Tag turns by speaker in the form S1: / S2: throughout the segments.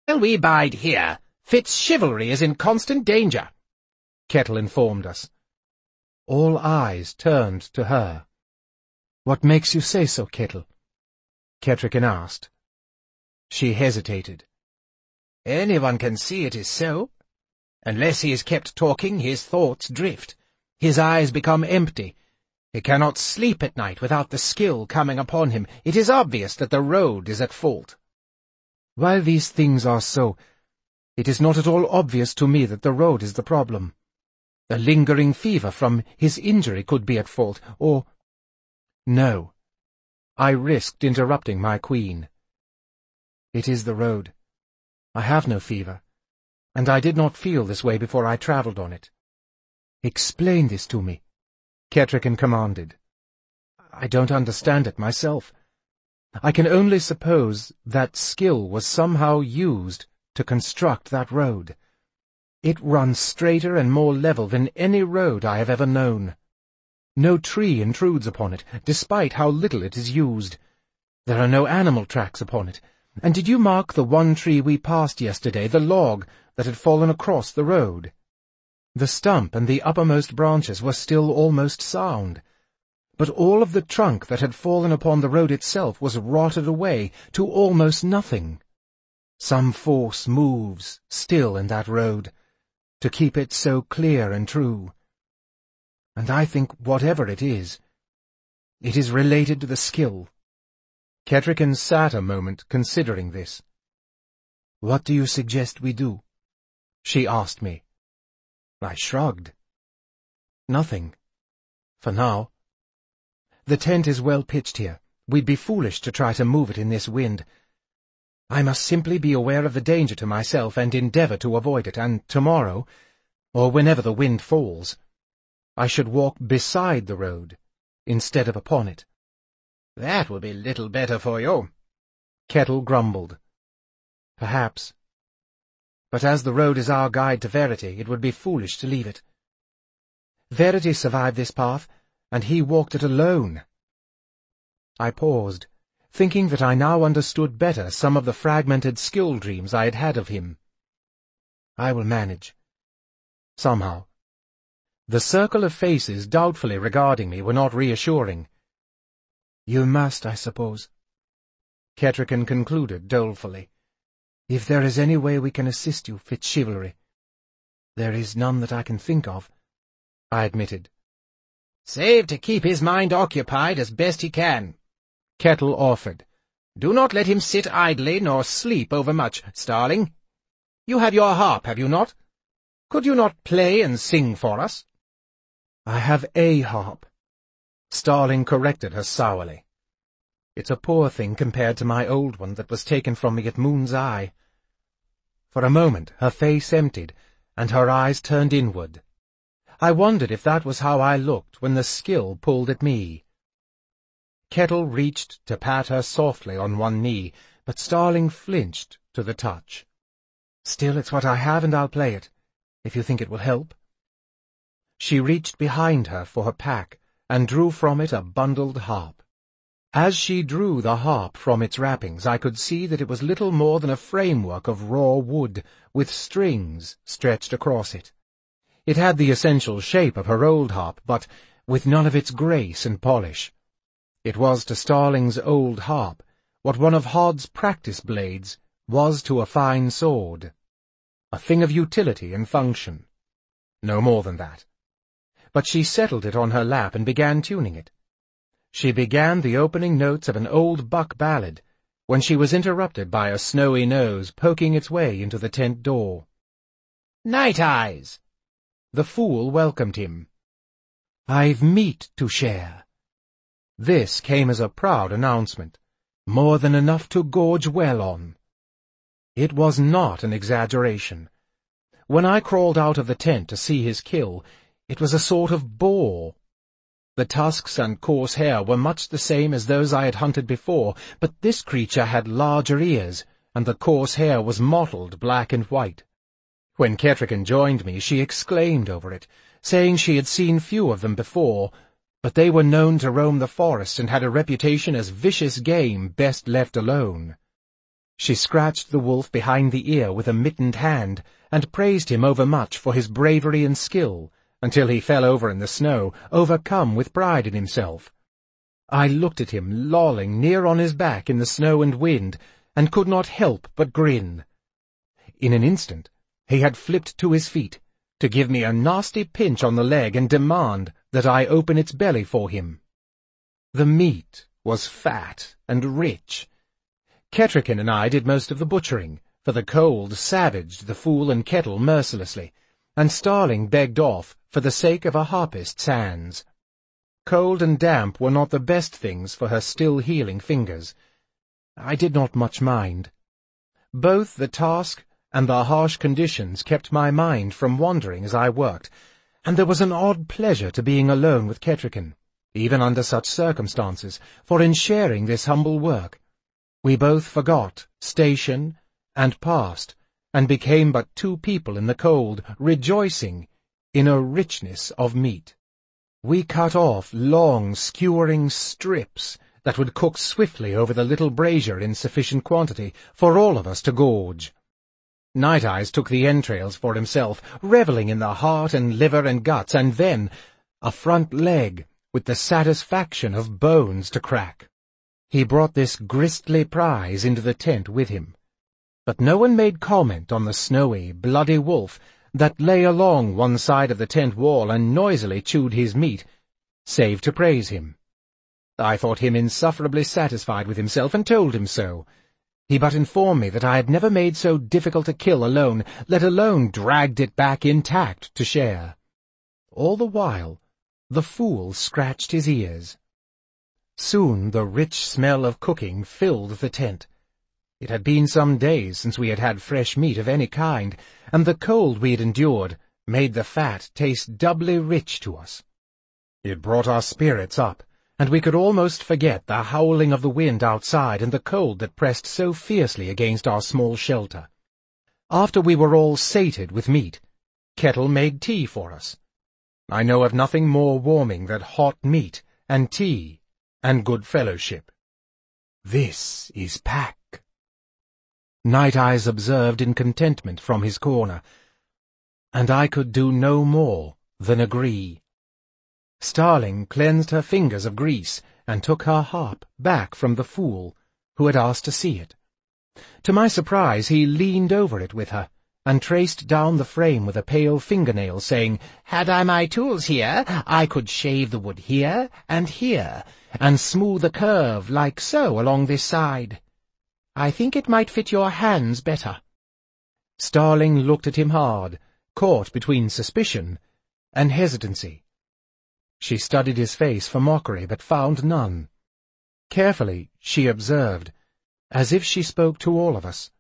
S1: we bide here, Fitzchivalry is in constant danger, Kettle informed us. All eyes turned to her. What makes you say so, Kettle? Kettricken asked. She hesitated. Anyone can see it is so. Unless he is kept talking, his thoughts drift. His eyes become empty. He cannot sleep at night without the skill coming upon him. It is obvious that the road is at fault. While these things are so, it is not at all obvious to me that the road is the problem. A lingering fever from his injury could be at fault, or— No. I risked interrupting my queen. It is the road. I have no fever, and I did not feel this way before I travelled on it. Explain this to me, Kettricken commanded. I don't understand it myself. I can only suppose that skill was somehow used to construct that road. It runs straighter and more level than any road I have ever known. No tree intrudes upon it, despite how little it is used. There are no animal tracks upon it. And did you mark the one tree we passed yesterday, the log that had fallen across the road? The stump and the uppermost branches were still almost sound, but all of the trunk that had fallen upon the road itself was rotted away to almost nothing. Some force moves still in that road, to keep it so clear and true. And I think whatever it is related to the skill. Kettricken sat a moment considering this. What do you suggest we do? She asked me. I shrugged. Nothing. For now. The tent is well pitched here. We'd be foolish to try to move it in this wind. I must simply be aware of the danger to myself and endeavour to avoid it, and tomorrow, or whenever the wind falls, I should walk beside the road, instead of upon it. That will be little better for you, Kettle grumbled. Perhaps. But as the road is our guide to Verity, it would be foolish to leave it. Verity survived this path, and he walked it alone. I paused, thinking that I now understood better some of the fragmented skill dreams I had had of him. I will manage. Somehow. The circle of faces doubtfully regarding me were not reassuring. You must, I suppose, Kettricken concluded dolefully. If there is any way we can assist you, Fitzchivalry. There is none that I can think of, I admitted. Save to keep his mind occupied as best he can, Kettle offered. Do not let him sit idly nor sleep overmuch, Starling. You have your harp, have you not? Could you not play and sing for us? I have a harp, Starling corrected her sourly. It's a poor thing compared to my old one that was taken from me at Moon's Eye. For a moment her face emptied, and her eyes turned inward. I wondered if that was how I looked when the skill pulled at me. Kettle reached to pat her softly on one knee, but Starling flinched to the touch. Still, it's what I have, and I'll play it, if you think it will help. She reached behind her for her pack, and drew from it a bundled harp. As she drew the harp from its wrappings, I could see that it was little more than a framework of raw wood, with strings stretched across it. It had the essential shape of her old harp, but with none of its grace and polish. It was to Starling's old harp what one of Hod's practice blades was to a fine sword. A thing of utility and function. No more than that. But she settled it on her lap and began tuning it. She began the opening notes of an old buck ballad, when she was interrupted by a snowy nose poking its way into the tent door. "Night Eyes!" The fool welcomed him. "I've meat to share." This came as a proud announcement, more than enough to gorge well on. It was not an exaggeration. When I crawled out of the tent to see his kill, it was a sort of boar. The tusks and coarse hair were much the same as those I had hunted before, but this creature had larger ears, and the coarse hair was mottled black and white. When Kettricken joined me, she exclaimed over it, saying she had seen few of them before, but they were known to roam the forest and had a reputation as vicious game best left alone. She scratched the wolf behind the ear with a mittened hand, and praised him overmuch for his bravery and skill, until he fell over in the snow, overcome with pride in himself. I looked at him lolling near on his back in the snow and wind, and could not help but grin. In an instant he had flipped to his feet, to give me a nasty pinch on the leg and demand that I open its belly for him. The meat was fat and rich. Kettricken and I did most of the butchering, for the cold savaged the Fool and Kettle mercilessly, and Starling begged off for the sake of a harpist's hands. Cold and damp were not the best things for her still-healing fingers. I did not much mind. Both the task and the harsh conditions kept my mind from wandering as I worked, and there was an odd pleasure to being alone with Kettricken, even under such circumstances, for in sharing this humble work, we both forgot station and past, and became but two people in the cold, rejoicing in a richness of meat. We cut off long, skewering strips that would cook swiftly over the little brazier in sufficient quantity for all of us to gorge. Night-Eyes took the entrails for himself, revelling in the heart and liver and guts, and then a front leg with the satisfaction of bones to crack. He brought this gristly prize into the tent with him, but no one made comment on the snowy, bloody wolf that lay along one side of the tent wall and noisily chewed his meat, save to praise him. I thought him insufferably satisfied with himself, and told him so. He but informed me that I had never made so difficult a kill alone, let alone dragged it back intact to share. All the while, the Fool scratched his ears. Soon the rich smell of cooking filled the tent. It had been some days since we had had fresh meat of any kind, and the cold we had endured made the fat taste doubly rich to us. It brought our spirits up, and we could almost forget the howling of the wind outside and the cold that pressed so fiercely against our small shelter. After we were all sated with meat, Kettle made tea for us. I know of nothing more warming than hot meat and tea and good fellowship. "This is Pack," Night-Eyes observed in contentment from his corner, and I could do no more than agree. Starling cleansed her fingers of grease and took her harp back from the Fool, who had asked to see it. To my surprise, he leaned over it with her, and traced down the frame with a pale fingernail, saying, "Had I my tools here, I could shave the wood here and here, and smooth a curve like so along this side. I think it might fit your hands better." Starling looked at him hard, caught between suspicion and hesitancy. She studied his face for mockery, but found none. Carefully she observed, as if she spoke to all of us,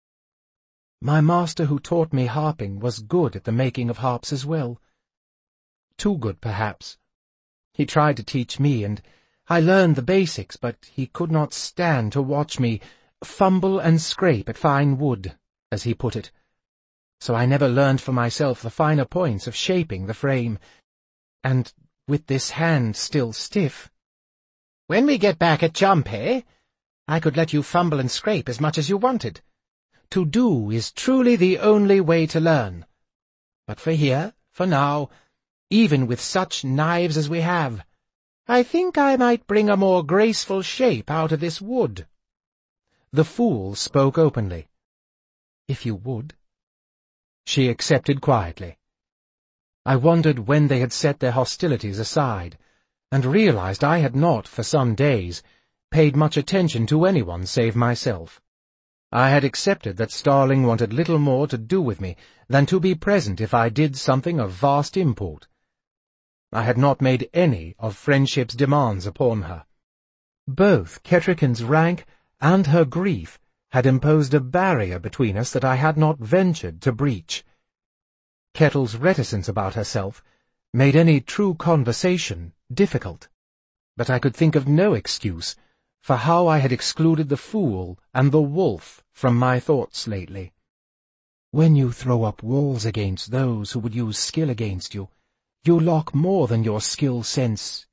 S1: "My master who taught me harping was good at the making of harps as well. Too good, perhaps. He tried to teach me, and I learned the basics, but he could not stand to watch me fumble and scrape at fine wood, as he put it. So I never learned for myself the finer points of shaping the frame, and with this hand still stiff. When we get back at Jumpé, I could let you fumble and scrape as much as you wanted. To do is truly the only way to learn. But for here, for now, even with such knives as we have, I think I might bring a more graceful shape out of this wood." The Fool spoke openly. "If you would." She accepted quietly. I wondered when they had set their hostilities aside, and realized I had not, for some days, paid much attention to anyone save myself. I had accepted that Starling wanted little more to do with me than to be present if I did something of vast import. I had not made any of friendship's demands upon her. Both Kettricken's rank and her grief had imposed a barrier between us that I had not ventured to breach. Kettle's reticence about herself made any true conversation difficult, but I could think of no excuse for how I had excluded the Fool and the wolf from my thoughts lately. When you throw up walls against those who would use skill against you, you lock more than your skill sense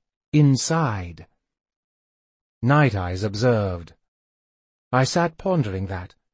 S1: inside. Night-Eyes observed. I sat pondering that,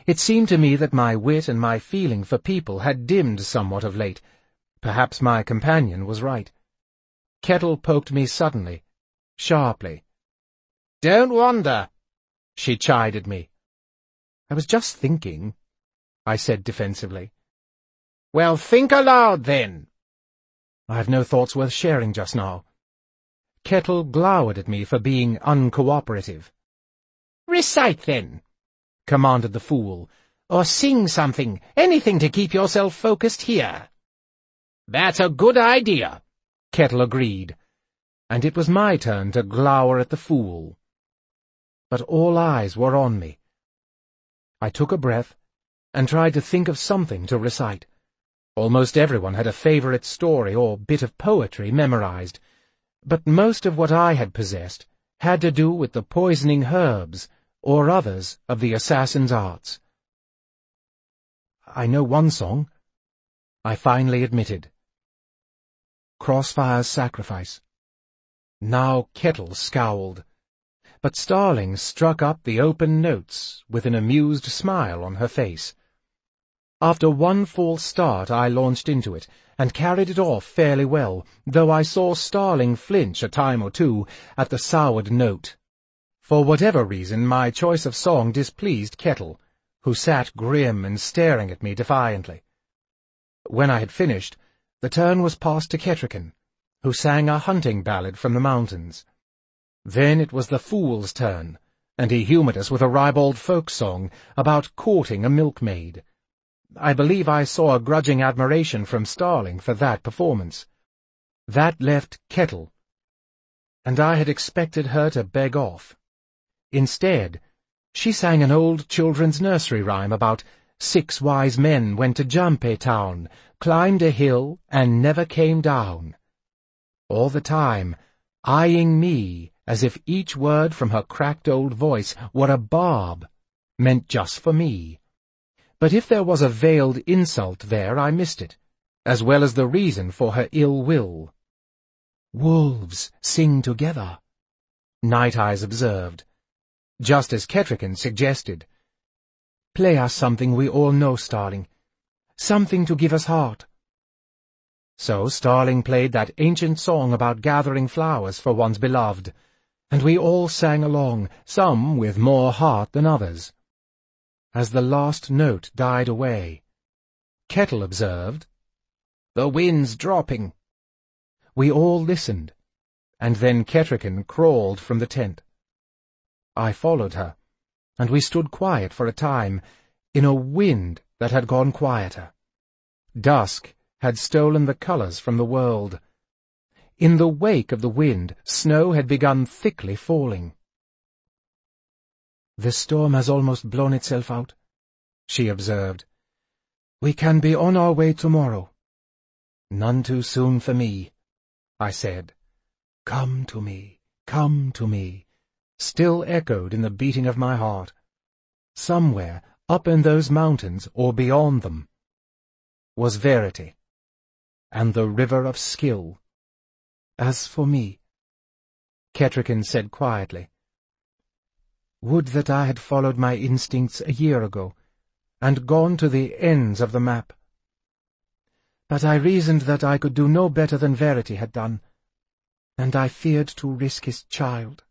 S1: It seemed to me that my wit and my feeling for people had dimmed somewhat of late. Perhaps my companion was right. Kettle poked me suddenly, sharply. "Don't wander," she chided me. "I was just thinking," I said defensively. "Well, think aloud, then." "I've no thoughts worth sharing just now." Kettle glowered at me for being uncooperative. "Recite, then," commanded the fool, "or sing something, anything to keep yourself focused here." "That's a good idea," Kettle agreed, and it was my turn to glower at the fool. But all eyes were on me. I took a breath and tried to think of something to recite. Almost everyone had a favorite story or bit of poetry memorized, but most of what I had possessed had to do with the poisoning herbs or others of the assassin's arts. "I know one song," I finally admitted. "Crossfire's Sacrifice." Now Kettle scowled, but Starling struck up the open notes with an amused smile on her face. After one false start I launched into it, and carried it off fairly well, though I saw Starling flinch a time or two at the soured note. For whatever reason, my choice of song displeased Kettle, who sat grim and staring at me defiantly. When I had finished, the turn was passed to Kettricken, who sang a hunting ballad from the mountains. Then it was the fool's turn, and he humoured us with a ribald folk song about courting a milkmaid. I believe I saw a grudging admiration from Starling for that performance. That left Kettle, and I had expected her to beg off. Instead, she sang an old children's nursery rhyme about 6 wise men went to Jampe town, climbed a hill, and never came down. All the time, eyeing me as if each word from her cracked old voice were a barb, meant just for me. But if there was a veiled insult there, I missed it, as well as the reason for her ill will. "Wolves sing together," Night Eyes observed, just as Kettricken suggested. "Play us something we all know, Starling. Something to give us heart." So Starling played that ancient song about gathering flowers for one's beloved, and we all sang along, some with more heart than others. As the last note died away, Kettle observed, "The wind's dropping." We all listened, and then Kettricken crawled from the tent. I followed her, and we stood quiet for a time, in a wind that had gone quieter. Dusk had stolen the colours from the world. In the wake of the wind, snow had begun thickly falling. "The storm has almost blown itself out," she observed. "We can be on our way tomorrow." "None too soon for me," I said. "Come to me, come to me," still echoed in the beating of my heart. Somewhere, up in those mountains, or beyond them, was Verity, and the river of skill. As for me, Kettricken said quietly, "would that I had followed my instincts a year ago, and gone to the ends of the map. But I reasoned that I could do no better than Verity had done, and I feared to risk his child.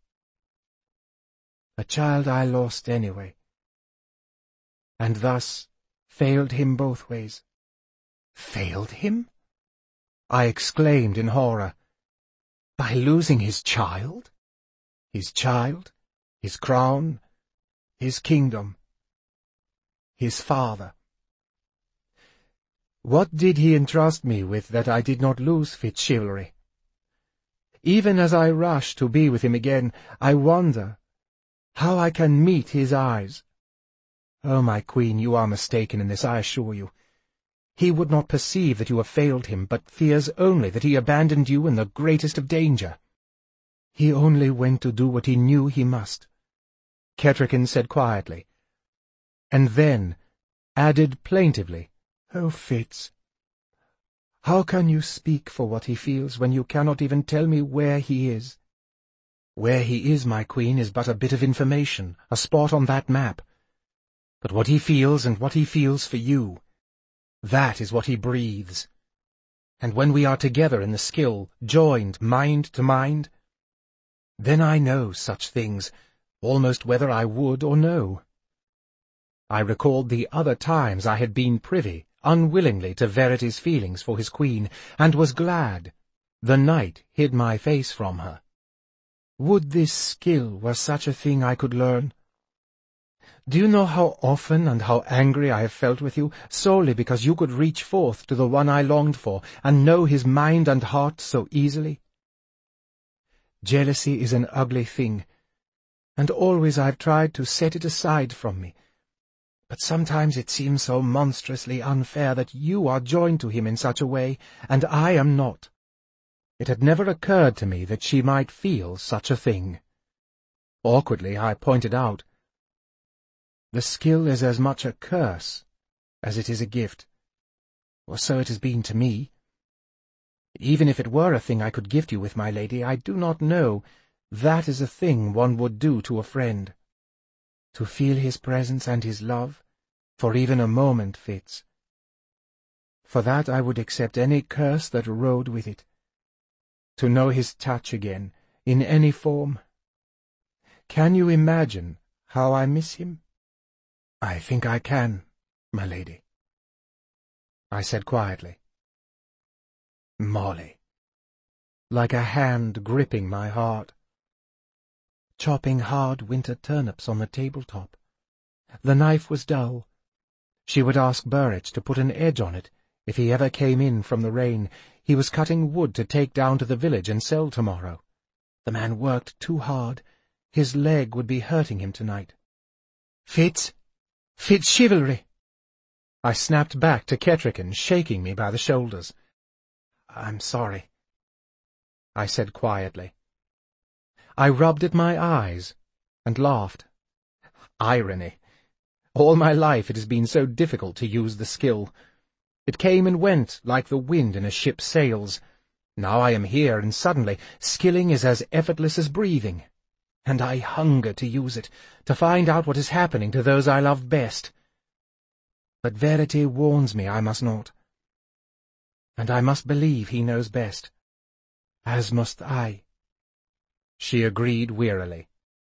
S1: A child I lost anyway, and thus failed him both ways." "Failed him?" I exclaimed in horror. "By losing his child?" "His child, his crown, his kingdom, his father. What did he entrust me with that I did not lose Fitzchivalry? Even as I rush to be with him again, I wonder how I can meet his eyes. Oh, my queen, you are mistaken in this, I assure you. He would not perceive that you have failed him, but fears only that he abandoned you in the greatest of danger. He only went to do what he knew he must," Kettricken said quietly, and then added plaintively, "Oh, Fitz, how can you speak for what he feels when you cannot even tell me where he is?" "Where he is, my queen, is but a bit of information, a spot on that map. But what he feels and what he feels for you, that is what he breathes. And when we are together in the skill, joined mind to mind, then I know such things, almost whether I would or no. I recalled the other times I had been privy, unwillingly, to Verity's feelings for his queen, and was glad the night hid my face from her. Would this skill were such a thing I could learn? Do you know how often and how angry I have felt with you, solely because you could reach forth to the one I longed for, and know his mind and heart so easily? Jealousy is an ugly thing, and always I have tried to set it aside from me. But sometimes it seems so monstrously unfair that you are joined to him in such a way, and I am not. It had never occurred to me that she might feel such a thing. Awkwardly I pointed out, the skill is as much a curse as it is a gift, or so it has been to me. Even if it were a thing I could gift you with, my lady, I do not know that is a thing one would do to a friend. To feel his presence and his love, for even a moment, Fitz. For that I would accept any curse that rode with it. To know his touch again, in any form. Can you imagine how I miss him? I think I can, my lady, I said quietly. Molly, like a hand gripping my heart. Chopping hard winter turnips on the tabletop. The knife was dull. She would ask Burrich to put an edge on it if he ever came in from the rain. He was cutting wood to take down to the village and sell tomorrow. The man worked too hard. His leg would be hurting him tonight. Fitzchivalry! I snapped back to Kettricken, shaking me by the shoulders. I'm sorry, I said quietly. I rubbed at my eyes and laughed. Irony. All my life it has been so difficult to use the skill. It came and went like the wind in a ship's sails. Now I am here, and suddenly skilling is as effortless as breathing. And I hunger to use it, to find out what is happening to those I love best. But Verity warns me I must not. And I must believe he knows best. As must I. She agreed wearily.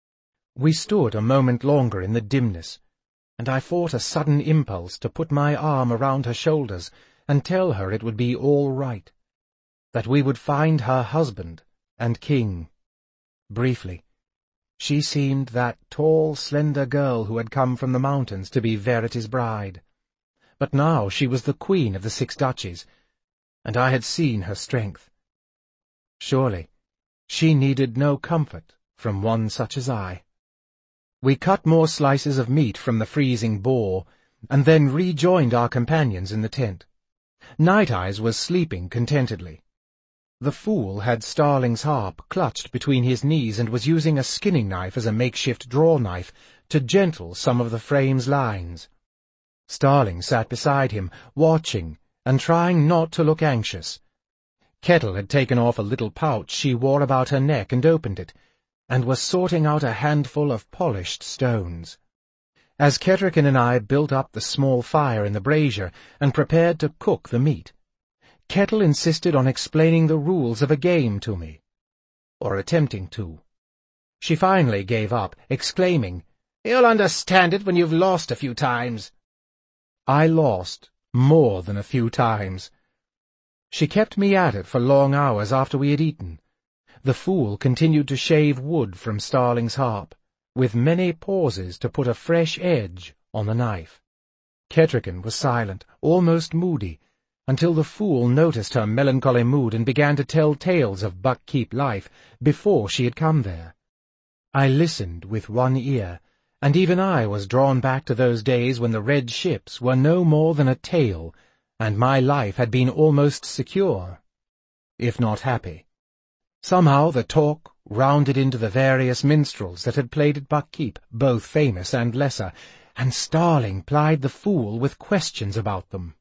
S1: We stood a moment longer in the dimness, and I fought a sudden impulse to put my arm around her shoulders and tell her it would be all right, that we would find her husband and king. Briefly, she seemed that tall, slender girl who had come from the mountains to be Verity's bride. But now she was the queen of the 6 duchies, and I had seen her strength. Surely, she needed no comfort from one such as I. We cut more slices of meat from the freezing boar, and then rejoined our companions in the tent. Night Eyes was sleeping contentedly. The fool had Starling's harp clutched between his knees and was using a skinning knife as a makeshift draw-knife to gentle some of the frame's lines. Starling sat beside him, watching and trying not to look anxious. Kettle had taken off a little pouch she wore about her neck and opened it, and was sorting out a handful of polished stones. As Kettricken and I built up the small fire in the brazier and prepared to cook the meat, Kettle insisted on explaining the rules of a game to me, or attempting to. She finally gave up, exclaiming, "You'll understand it when you've lost a few times." I lost more than a few times. She kept me at it for long hours after we had eaten. The fool continued to shave wood from Starling's harp, with many pauses to put a fresh edge on the knife. Kettricken was silent, almost moody, until the fool noticed her melancholy mood and began to tell tales of Buckkeep life before she had come there. I listened with one ear, and even I was drawn back to those days when the red ships were no more than a tale, and my life had been almost secure, if not happy. Somehow the talk rounded into the various minstrels that had played at Buckkeep, both famous and lesser, and Starling plied the fool with questions about them.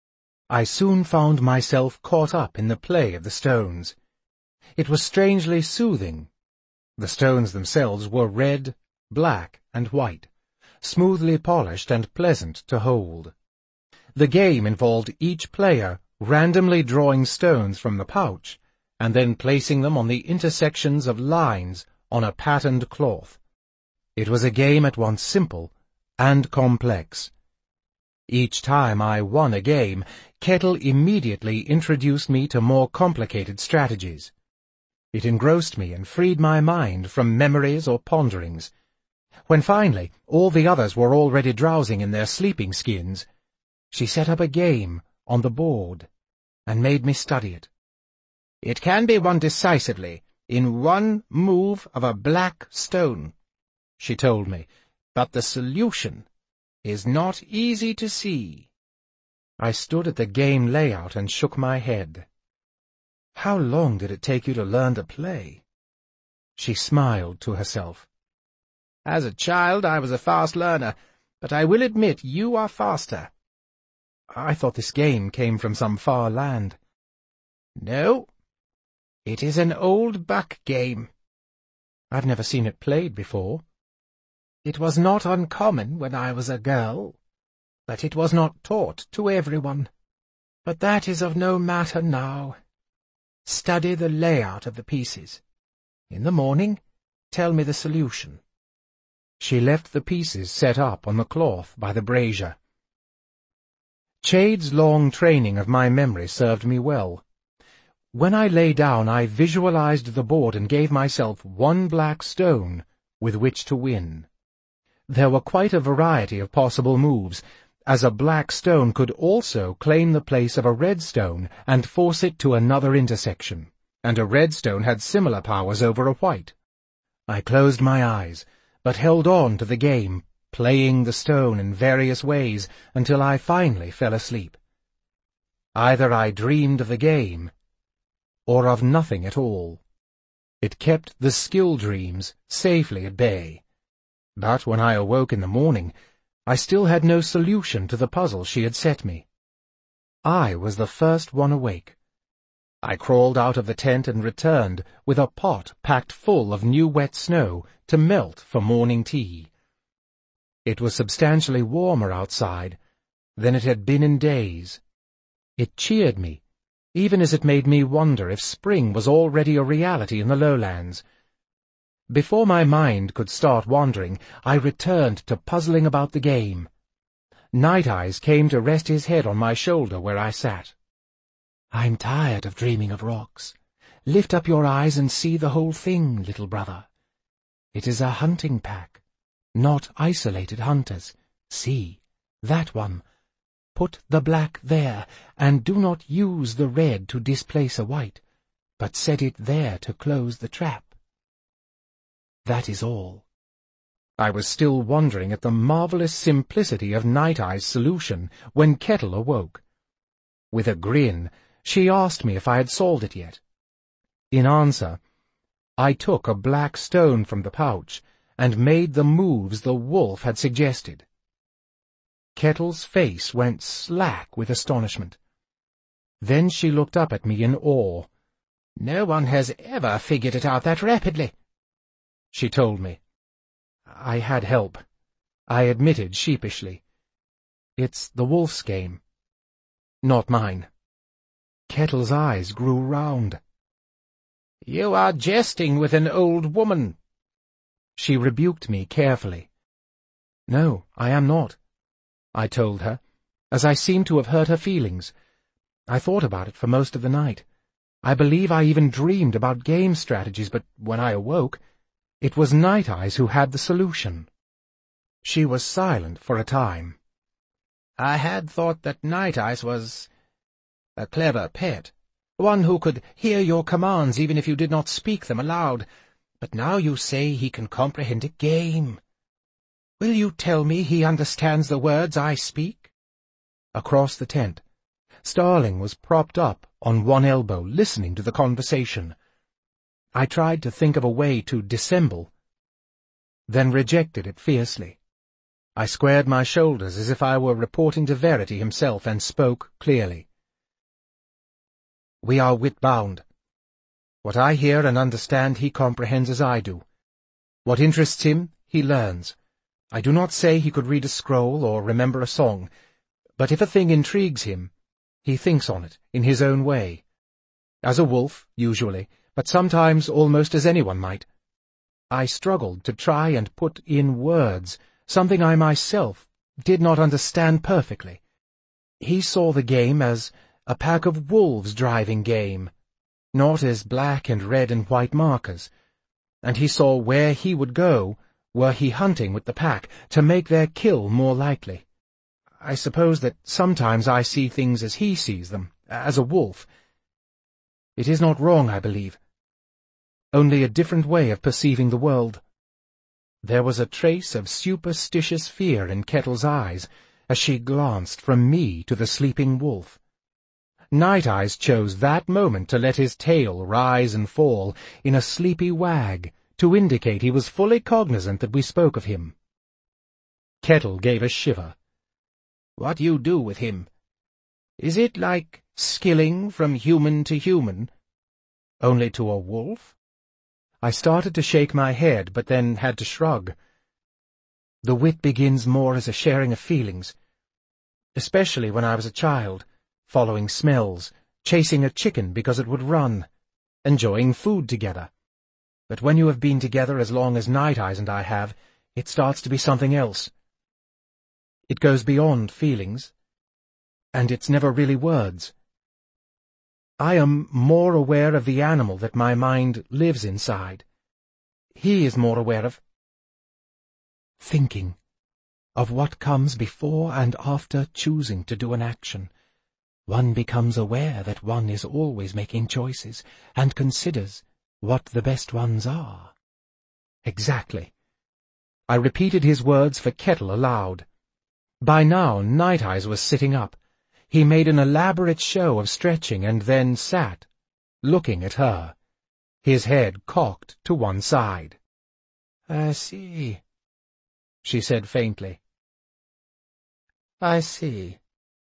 S1: I soon found myself caught up in the play of the stones. It was strangely soothing. The stones themselves were red, black, and white. smoothly polished and pleasant to hold. The game involved each player randomly drawing stones from the pouch and then placing them on the intersections of lines on a patterned cloth. It was a game at once simple and complex. Each time I won a game, Kettle immediately introduced me to more complicated strategies. It engrossed me and freed my mind from memories or ponderings. When finally all the others were already drowsing in their sleeping skins, she set up a game on the board and made me study it. "It can be won decisively in one move of a black stone," she told me, "but the solution is not easy to see." I stood at the game layout and shook my head. "How long did it take you to learn to play?" She smiled to herself. "As a child I was a fast learner, but I will admit you are faster." "I thought this game came from some far land." "No, it is an old buck game." "I've never seen it played before." "It was not uncommon when I was a girl, but it was not taught to everyone. But that is of no matter now. Study the layout of the pieces. In the morning, tell me the solution." She left the pieces set up on the cloth by the brazier. Chade's long training of my memory served me well. When I lay down, I visualized the board and gave myself one black stone with which to win. There were quite a variety of possible moves, as a black stone could also claim the place of a red stone and force it to another intersection, and a red stone had similar powers over a white. I closed my eyes, but held on to the game, playing the stone in various ways until I finally fell asleep. Either I dreamed of the game, or of nothing at all. It kept the skill dreams safely at bay. But when I awoke in the morning, I still had no solution to the puzzle she had set me. I was the first one awake. I crawled out of the tent and returned with a pot packed full of new wet snow to melt for morning tea. It was substantially warmer outside than it had been in days. It cheered me, even as it made me wonder if spring was already a reality in the lowlands. Before my mind could start wandering, I returned to puzzling about the game. Night Eyes came to rest his head on my shoulder where I sat. "I'm tired of dreaming of rocks. Lift up your eyes and see the whole thing, little brother. It is a hunting pack, not isolated hunters. See, that one. Put the black there, and do not use the red to displace a white, but set it there to close the trap. That is all." I was still wondering at the marvelous simplicity of Night Eye's solution when Kettle awoke. With a grin, she asked me if I had solved it yet. In answer, I took a black stone from the pouch and made the moves the wolf had suggested. Kettle's face went slack with astonishment. Then she looked up at me in awe. "No one has ever figured it out that rapidly," she told me. "I had help," I admitted sheepishly. "It's the wolf's game, not mine." Kettle's eyes grew round. "You are jesting with an old woman." She rebuked me carefully. "No, I am not," I told her, as I seemed to have hurt her feelings. I thought about it for most of the night. I believe I even dreamed about game strategies, but when I awoke, it was Night Eyes who had the solution. She was silent for a time. "I had thought that Night Eyes was a clever pet, one who could hear your commands even if you did not speak them aloud, but now you say he can comprehend a game. Will you tell me he understands the words I speak?" Across the tent, Starling was propped up on one elbow, listening to the conversation. I tried to think of a way to dissemble, then rejected it fiercely. I squared my shoulders as if I were reporting to Verity himself and spoke clearly. "We are wit-bound. What I hear and understand he comprehends as I do. What interests him, he learns. I do not say he could read a scroll or remember a song, but if a thing intrigues him, he thinks on it in his own way. As a wolf, usually, but sometimes almost as anyone might. I struggled to try and put in words something I myself did not understand perfectly. He saw the game as a pack of wolves driving game, not as black and red and white markers, and he saw where he would go were he hunting with the pack to make their kill more likely. I suppose that sometimes I see things as he sees them, as a wolf. It is not wrong, I believe. Only a different way of perceiving the world. There was a trace of superstitious fear in Kettle's eyes as she glanced from me to the sleeping wolf. Night Eyes chose that moment to let his tail rise and fall in a sleepy wag to indicate he was fully cognizant that we spoke of him. Kettle gave a shiver. "What you do with him? Is it like skilling from human to human? Only to a wolf?" I started to shake my head, but then had to shrug. The wit begins more as a sharing of feelings, especially when I was a child, following smells, chasing a chicken because it would run, enjoying food together. But when you have been together as long as Night Eyes and I have, it starts to be something else. It goes beyond feelings, and it's never really words. I am more aware of the animal that my mind lives inside. He is more aware of thinking, of what comes before and after choosing to do an action. One becomes aware that one is always making choices, and considers what the best ones are. Exactly. I repeated his words for Kettle aloud. By now Night Eyes was sitting up. He made an elaborate show of stretching and then sat, looking at her, his head cocked to one side. "I see," she said faintly. "I see."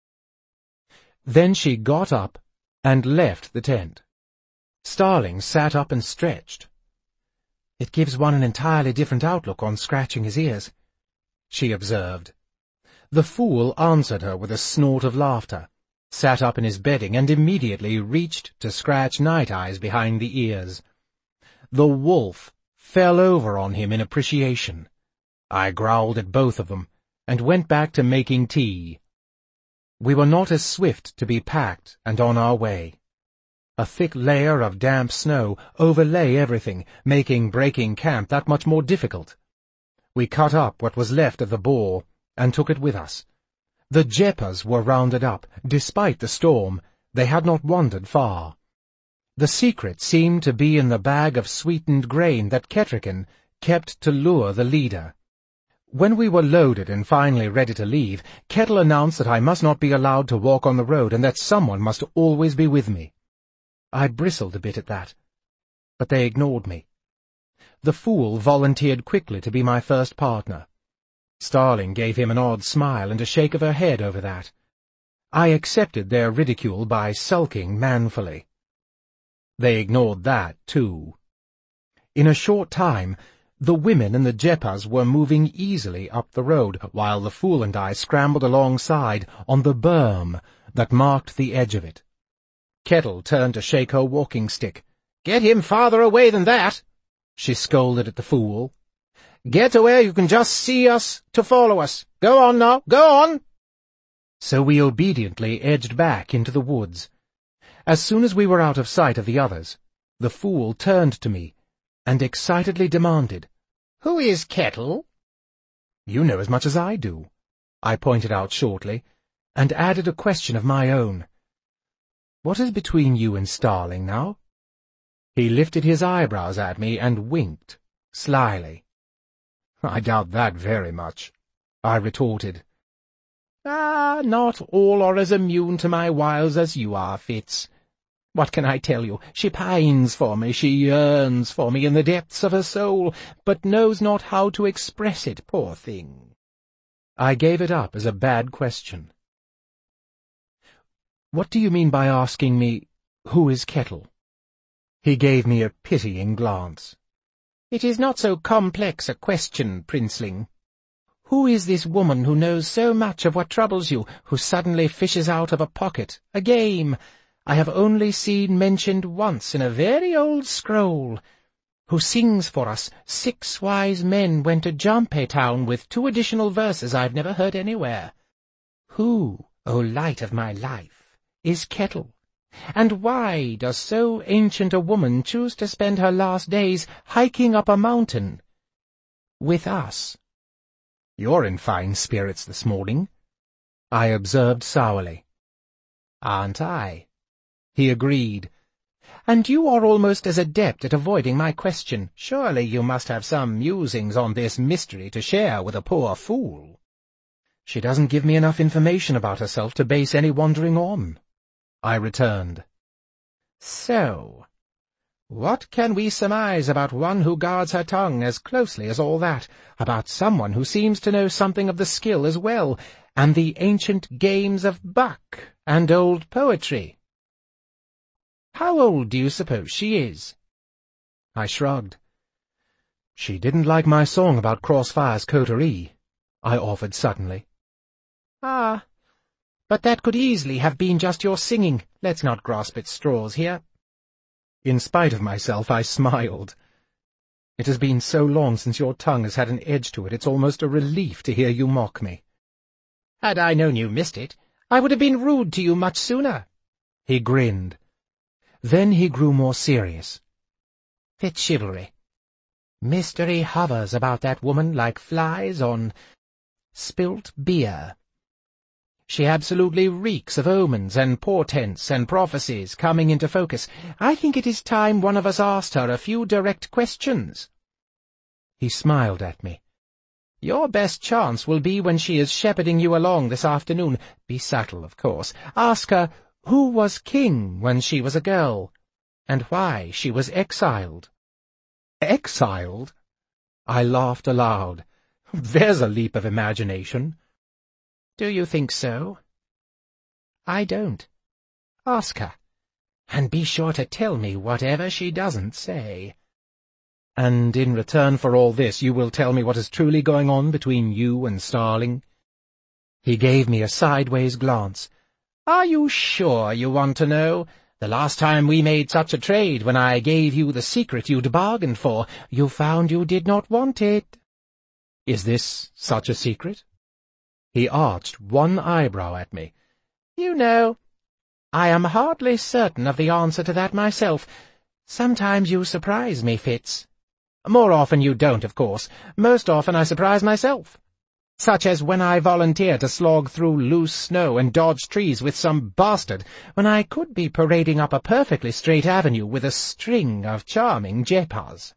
S1: Then she got up and left the tent. Starling sat up and stretched. "It gives one an entirely different outlook on scratching his ears," she observed. The fool answered her with a snort of laughter, sat up in his bedding, and immediately reached to scratch Night Eyes behind the ears. The wolf fell over on him in appreciation. I growled at both of them, and went back to making tea. We were not as swift to be packed and on our way. A thick layer of damp snow overlay everything, making breaking camp that much more difficult. We cut up what was left of the boar and took it with us. The Jeppas were rounded up. Despite the storm, they had not wandered far. The secret seemed to be in the bag of sweetened grain that Kettricken kept to lure the leader. When we were loaded and finally ready to leave, Kettle announced that I must not be allowed to walk on the road and that someone must always be with me. I bristled a bit at that, but they ignored me. The fool volunteered quickly to be my first partner. Starling gave him an odd smile and a shake of her head over that. I accepted their ridicule by sulking manfully. They ignored that, too. In a short time, the women and the Jeppas were moving easily up the road, while the fool and I scrambled alongside on the berm that marked the edge of it. Kettle turned to shake her walking stick. "Get him farther away than that," she scolded at the fool. "Get to where you can just see us to follow us. Go on now, go on." So we obediently edged back into the woods. As soon as we were out of sight of the others, the fool turned to me and excitedly demanded, "Who is Kettle?" "You know as much as I do," I pointed out shortly, and added a question of my own. "What is between you and Starling now?" He lifted his eyebrows at me and winked, slyly. "I doubt that very much," I retorted. Not all are as immune to my wiles as you are, Fitz. What can I tell you? She pines for me, she yearns for me in the depths of her soul, but knows not how to express it, poor thing." I gave it up as a bad question. "What do you mean by asking me, who is Kettle?" He gave me a pitying glance. "It is not so complex a question, Princeling. Who is this woman who knows so much of what troubles you, who suddenly fishes out of a pocket a game I have only seen mentioned once in a very old scroll, who sings for us 6 wise men went to Jumpe Town with 2 additional verses I've never heard anywhere? Who, O light of my life, is Kettle? And why does so ancient a woman choose to spend her last days hiking up a mountain with us? You're in fine spirits this morning, I observed sourly. Aren't I? He agreed. And you are almost as adept at avoiding my question. Surely you must have some musings on this mystery to share with a poor fool. She doesn't give me enough information about herself to base any wondering on, I returned. So, what can we surmise about one who guards her tongue as closely as all that, about someone who seems to know something of the skill as well, and the ancient games of buck and old poetry? How old do you suppose she is? I shrugged. She didn't like my song about Crossfire's coterie, I offered suddenly. Ah, but that could easily have been just your singing. Let's not grasp at straws here. In spite of myself, I smiled. It has been so long since your tongue has had an edge to it, it's almost a relief to hear you mock me. Had I known you missed it, I would have been rude to you much sooner. He grinned. Then he grew more serious. Fitzchivalry. Mystery hovers about that woman like flies on spilt beer. She absolutely reeks of omens and portents and prophecies coming into focus. I think it is time one of us asked her a few direct questions. He smiled at me. Your best chance will be when she is shepherding you along this afternoon. Be subtle, of course. Ask her who was king when she was a girl, and why she was exiled. Exiled? I laughed aloud. There's a leap of imagination. Do you think so? I don't. Ask her, and be sure to tell me whatever she doesn't say. And in return for all this, you will tell me what is truly going on between you and Starling? He gave me a sideways glance. Are you sure you want to know? The last time we made such a trade, when I gave you the secret you'd bargained for, you found you did not want it. Is this such a secret? He arched one eyebrow at me. You know, I am hardly certain of the answer to that myself. Sometimes you surprise me, Fitz. More often you don't, of course. Most often I surprise myself. Such as when I volunteer to slog through loose snow and dodge trees with some bastard, when I could be parading up a perfectly straight avenue with a string of charming jeppas.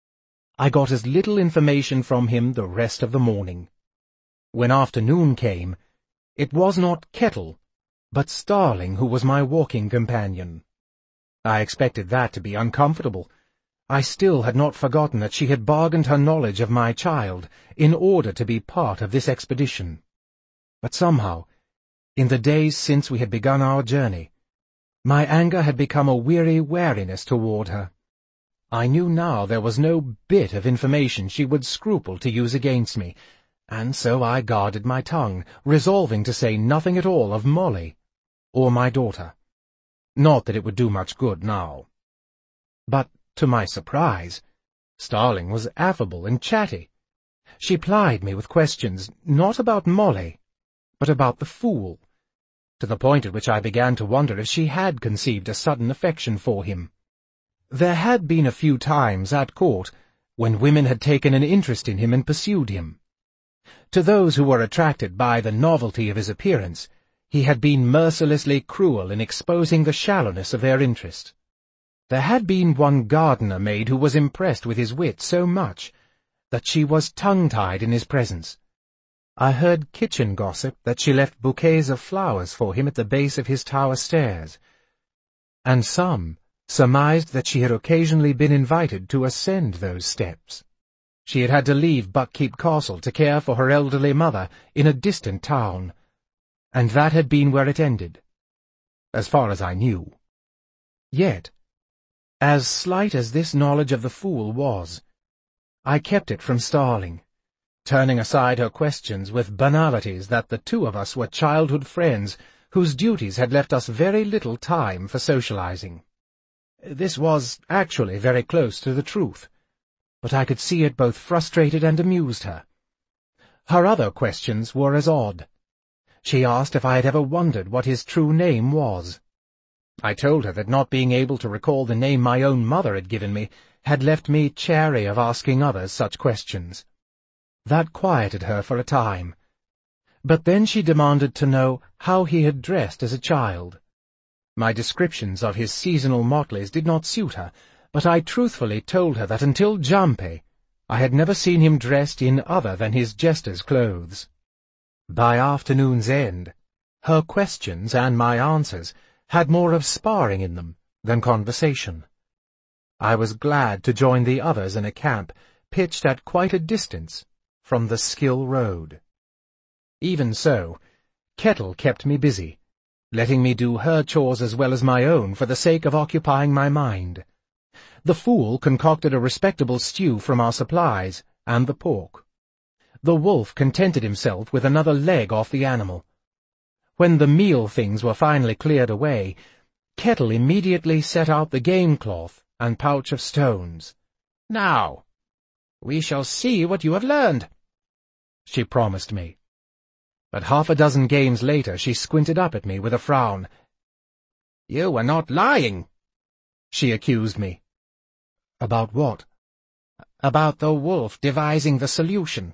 S1: I got as little information from him the rest of the morning. When afternoon came, it was not Kettle, but Starling who was my walking companion. I expected that to be uncomfortable. I still had not forgotten that she had bargained her knowledge of my child in order to be part of this expedition. But somehow, in the days since we had begun our journey, my anger had become a weary wariness toward her. I knew now there was no bit of information she would scruple to use against me, and so I guarded my tongue, resolving to say nothing at all of Molly, or my daughter. Not that it would do much good now. But, to my surprise, Starling was affable and chatty. She plied me with questions, not about Molly, but about the fool, to the point at which I began to wonder if she had conceived a sudden affection for him. There had been a few times at court when women had taken an interest in him and pursued him. To those who were attracted by the novelty of his appearance, he had been mercilessly cruel in exposing the shallowness of their interest. There had been one gardener maid who was impressed with his wit so much that she was tongue-tied in his presence. I heard kitchen gossip that she left bouquets of flowers for him at the base of his tower stairs, and some surmised that she had occasionally been invited to ascend those steps. She had had to leave Buckkeep Castle to care for her elderly mother in a distant town, and that had been where it ended, as far as I knew. Yet, as slight as this knowledge of the fool was, I kept it from Starling, turning aside her questions with banalities that the two of us were childhood friends whose duties had left us very little time for socializing. This was actually very close to the truth, but I could see it both frustrated and amused her. Her other questions were as odd. She asked if I had ever wondered what his true name was. I told her that not being able to recall the name my own mother had given me had left me chary of asking others such questions. That quieted her for a time. But then she demanded to know how he had dressed as a child. My descriptions of his seasonal motleys did not suit her, but I truthfully told her that until Jampe, I had never seen him dressed in other than his jester's clothes. By afternoon's end, her questions and my answers had more of sparring in them than conversation. I was glad to join the others in a camp pitched at quite a distance from the Skill Road. Even so, Kettle kept me busy, letting me do her chores as well as my own for the sake of occupying my mind. The fool concocted a respectable stew from our supplies and the pork. The wolf contented himself with another leg off the animal. When the meal things were finally cleared away, Kettle immediately set out the game cloth and pouch of stones. "Now, we shall see what you have learned," she promised me. But half a dozen games later she squinted up at me with a frown. "You were not lying," she accused me. "About what?" "About the wolf devising the solution.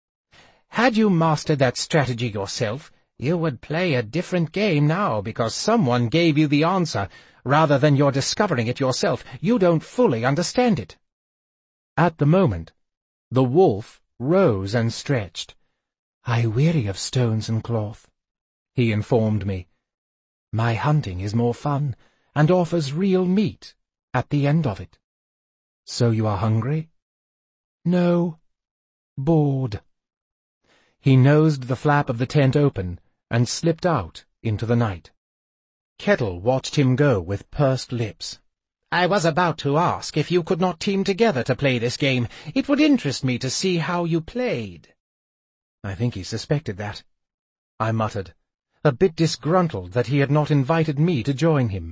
S1: Had you mastered that strategy yourself, you would play a different game now because someone gave you the answer, rather than your discovering it yourself. You don't fully understand it." At the moment, the wolf rose and stretched. "I weary of stones and cloth," he informed me. "My hunting is more fun, and offers real meat at the end of it." "So you are hungry?" "No, bored." He nosed the flap of the tent open and slipped out into the night. Kettle watched him go with pursed lips. "I was about to ask if you could not team together to play this game. It would interest me to see how you played." "I think he suspected that," I muttered, a bit disgruntled that he had not invited me to join him.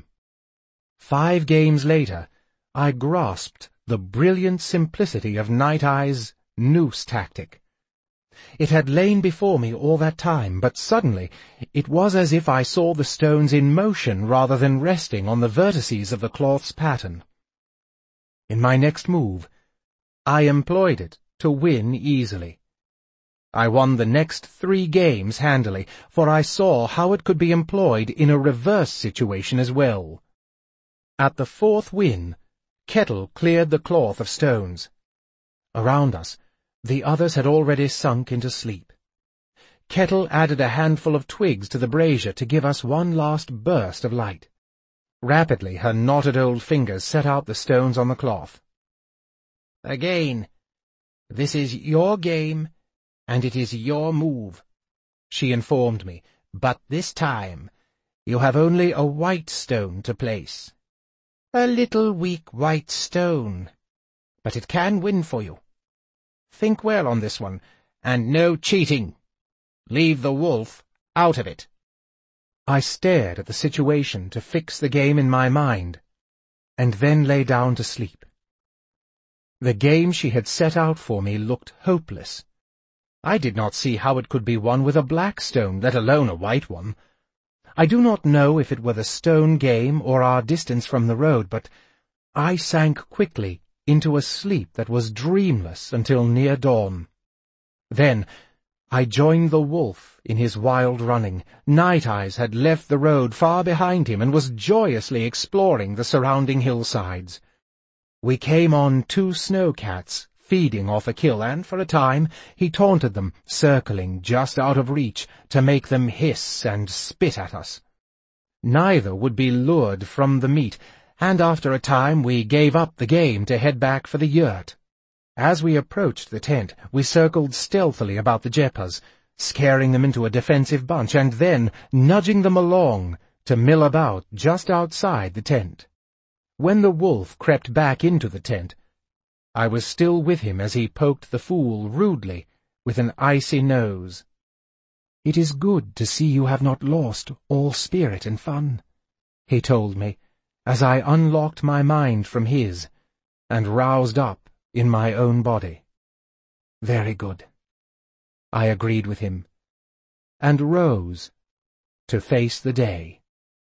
S1: 5 games later, I grasped the brilliant simplicity of Night Eye's noose tactic. It had lain before me all that time, but suddenly it was as if I saw the stones in motion rather than resting on the vertices of the cloth's pattern. In my next move, I employed it to win easily. I won the next 3 games handily, for I saw how it could be employed in a reverse situation as well. At the 4th win, Kettle cleared the cloth of stones. Around us, the others had already sunk into sleep. Kettle added a handful of twigs to the brazier to give us one last burst of light. Rapidly, her knotted old fingers set out the stones on the cloth. "Again, this is your game, and it is your move," she informed me, "but this time you have only a white stone to place. A little weak white stone, but it can win for you. Think well on this one, and no cheating. Leave the wolf out of it." I stared at the situation to fix the game in my mind, and then lay down to sleep. The game she had set out for me looked hopeless. I did not see how it could be won with a black stone, let alone a white one. I do not know if it were the stone game or our distance from the road, but I sank quickly into a sleep that was dreamless until near dawn. Then I joined the wolf in his wild running. Night Eyes had left the road far behind him and was joyously exploring the surrounding hillsides. We came on 2 snowcats feeding off a kill, and for a time he taunted them, circling just out of reach to make them hiss and spit at us. Neither would be lured from the meat, and after a time we gave up the game to head back for the yurt. As we approached the tent, we circled stealthily about the Jeppas, scaring them into a defensive bunch, and then nudging them along to mill about just outside the tent. When the wolf crept back into the tent, I was still with him as he poked the fool rudely with an icy nose. "It is good to see you have not lost all spirit and fun," he told me, as I unlocked my mind from his and roused up in my own body. "Very good," I agreed with him, and rose to face the day.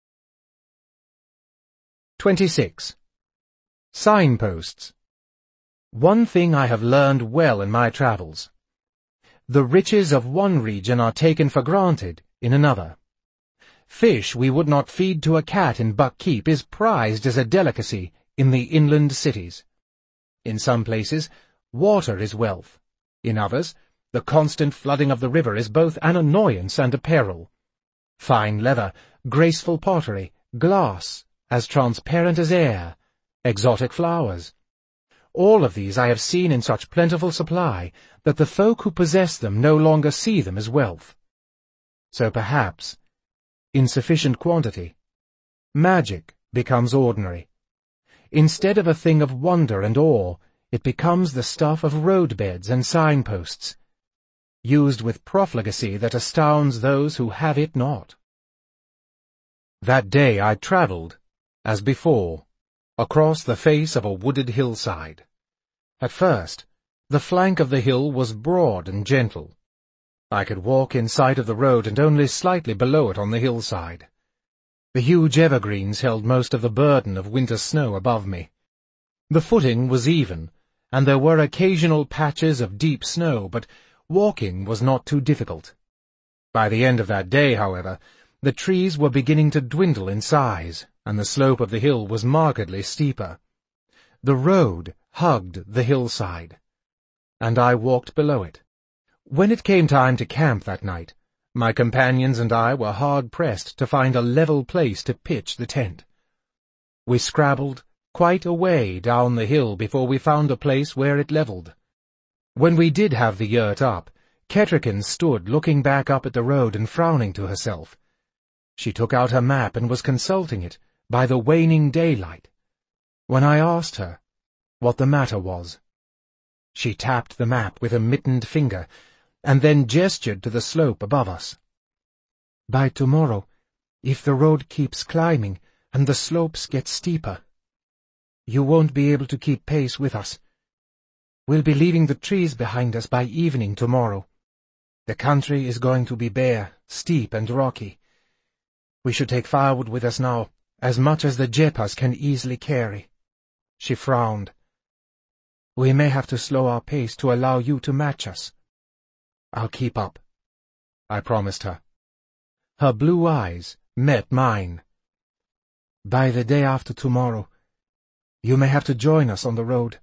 S1: 26. Signposts. One thing I have learned well in my travels. The riches of one region are taken for granted in another. Fish we would not feed to a cat in Buck Keep is prized as a delicacy in the inland cities. In some places, water is wealth. In others, the constant flooding of the river is both an annoyance and a peril. Fine leather, graceful pottery, glass, as transparent as air, exotic flowers. All of these I have seen in such plentiful supply that the folk who possess them no longer see them as wealth. So perhaps, in sufficient quantity, magic becomes ordinary. Instead of a thing of wonder and awe, it becomes the stuff of roadbeds and signposts, used with profligacy that astounds those who have it not. That day I travelled, as before, across the face of a wooded hillside. At first, the flank of the hill was broad and gentle. I could walk in sight of the road and only slightly below it on the hillside. The huge evergreens held most of the burden of winter snow above me. The footing was even, and there were occasional patches of deep snow, but walking was not too difficult. By the end of that day, however, the trees were beginning to dwindle in size, and the slope of the hill was markedly steeper. The road hugged the hillside, and I walked below it. When it came time to camp that night, my companions and I were hard-pressed to find a level place to pitch the tent. We scrabbled quite a way down the hill before we found a place where it levelled. When we did have the yurt up, Kettricken stood looking back up at the road and frowning to herself. She took out her map and was consulting it by the waning daylight, when I asked her what the matter was. She tapped the map with a mittened finger, and then gestured to the slope above us. "By tomorrow, if the road keeps climbing and the slopes get steeper, you won't be able to keep pace with us. We'll be leaving the trees behind us by evening tomorrow. The country is going to be bare, steep, and rocky. We should take firewood with us now, as much as the Jepas can easily carry." She frowned. "We may have to slow our pace to allow you to match us." "I'll keep up," I promised her. Her blue eyes met mine. "By the day after tomorrow, you may have to join us on the road."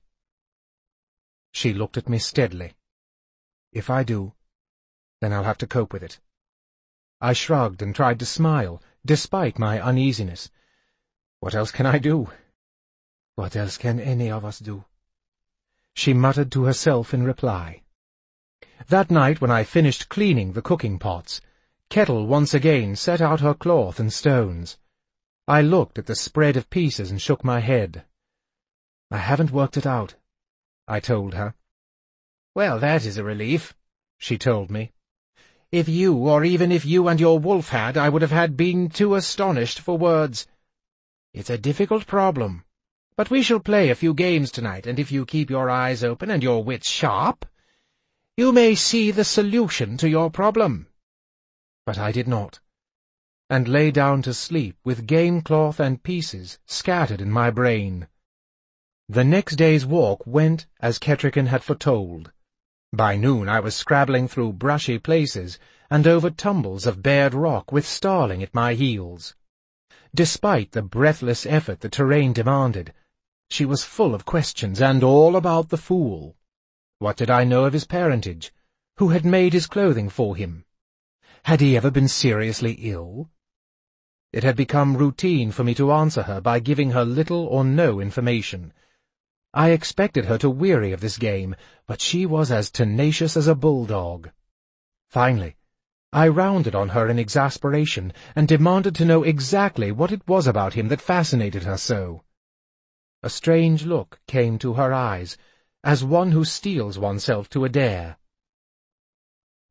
S1: She looked at me steadily. "If I do, then I'll have to cope with it." I shrugged and tried to smile, despite my uneasiness. "What else can I do?" "What else can any of us do?" she muttered to herself in reply. That night, when I finished cleaning the cooking pots, Kettle once again set out her cloth and stones. I looked at the spread of pieces and shook my head. "I haven't worked it out," I told her. "Well, that is a relief," she told me. "If you, or even if you and your wolf had, I would have had been too astonished for words. It's a difficult problem, but we shall play a few games tonight, and if you keep your eyes open and your wits sharp, you may see the solution to your problem." But I did not, and lay down to sleep with game cloth and pieces scattered in my brain. The next day's walk went as Kettricken had foretold. By noon I was scrabbling through brushy places and over tumbles of bared rock with Starling at my heels. Despite the breathless effort the terrain demanded, she was full of questions and all about the fool. What did I know of his parentage? Who had made his clothing for him? Had he ever been seriously ill? It had become routine for me to answer her by giving her little or no information. I expected her to weary of this game, but she was as tenacious as a bulldog. Finally, I rounded on her in exasperation and demanded to know exactly what it was about him that fascinated her so. A strange look came to her eyes, as one who steels oneself to a dare.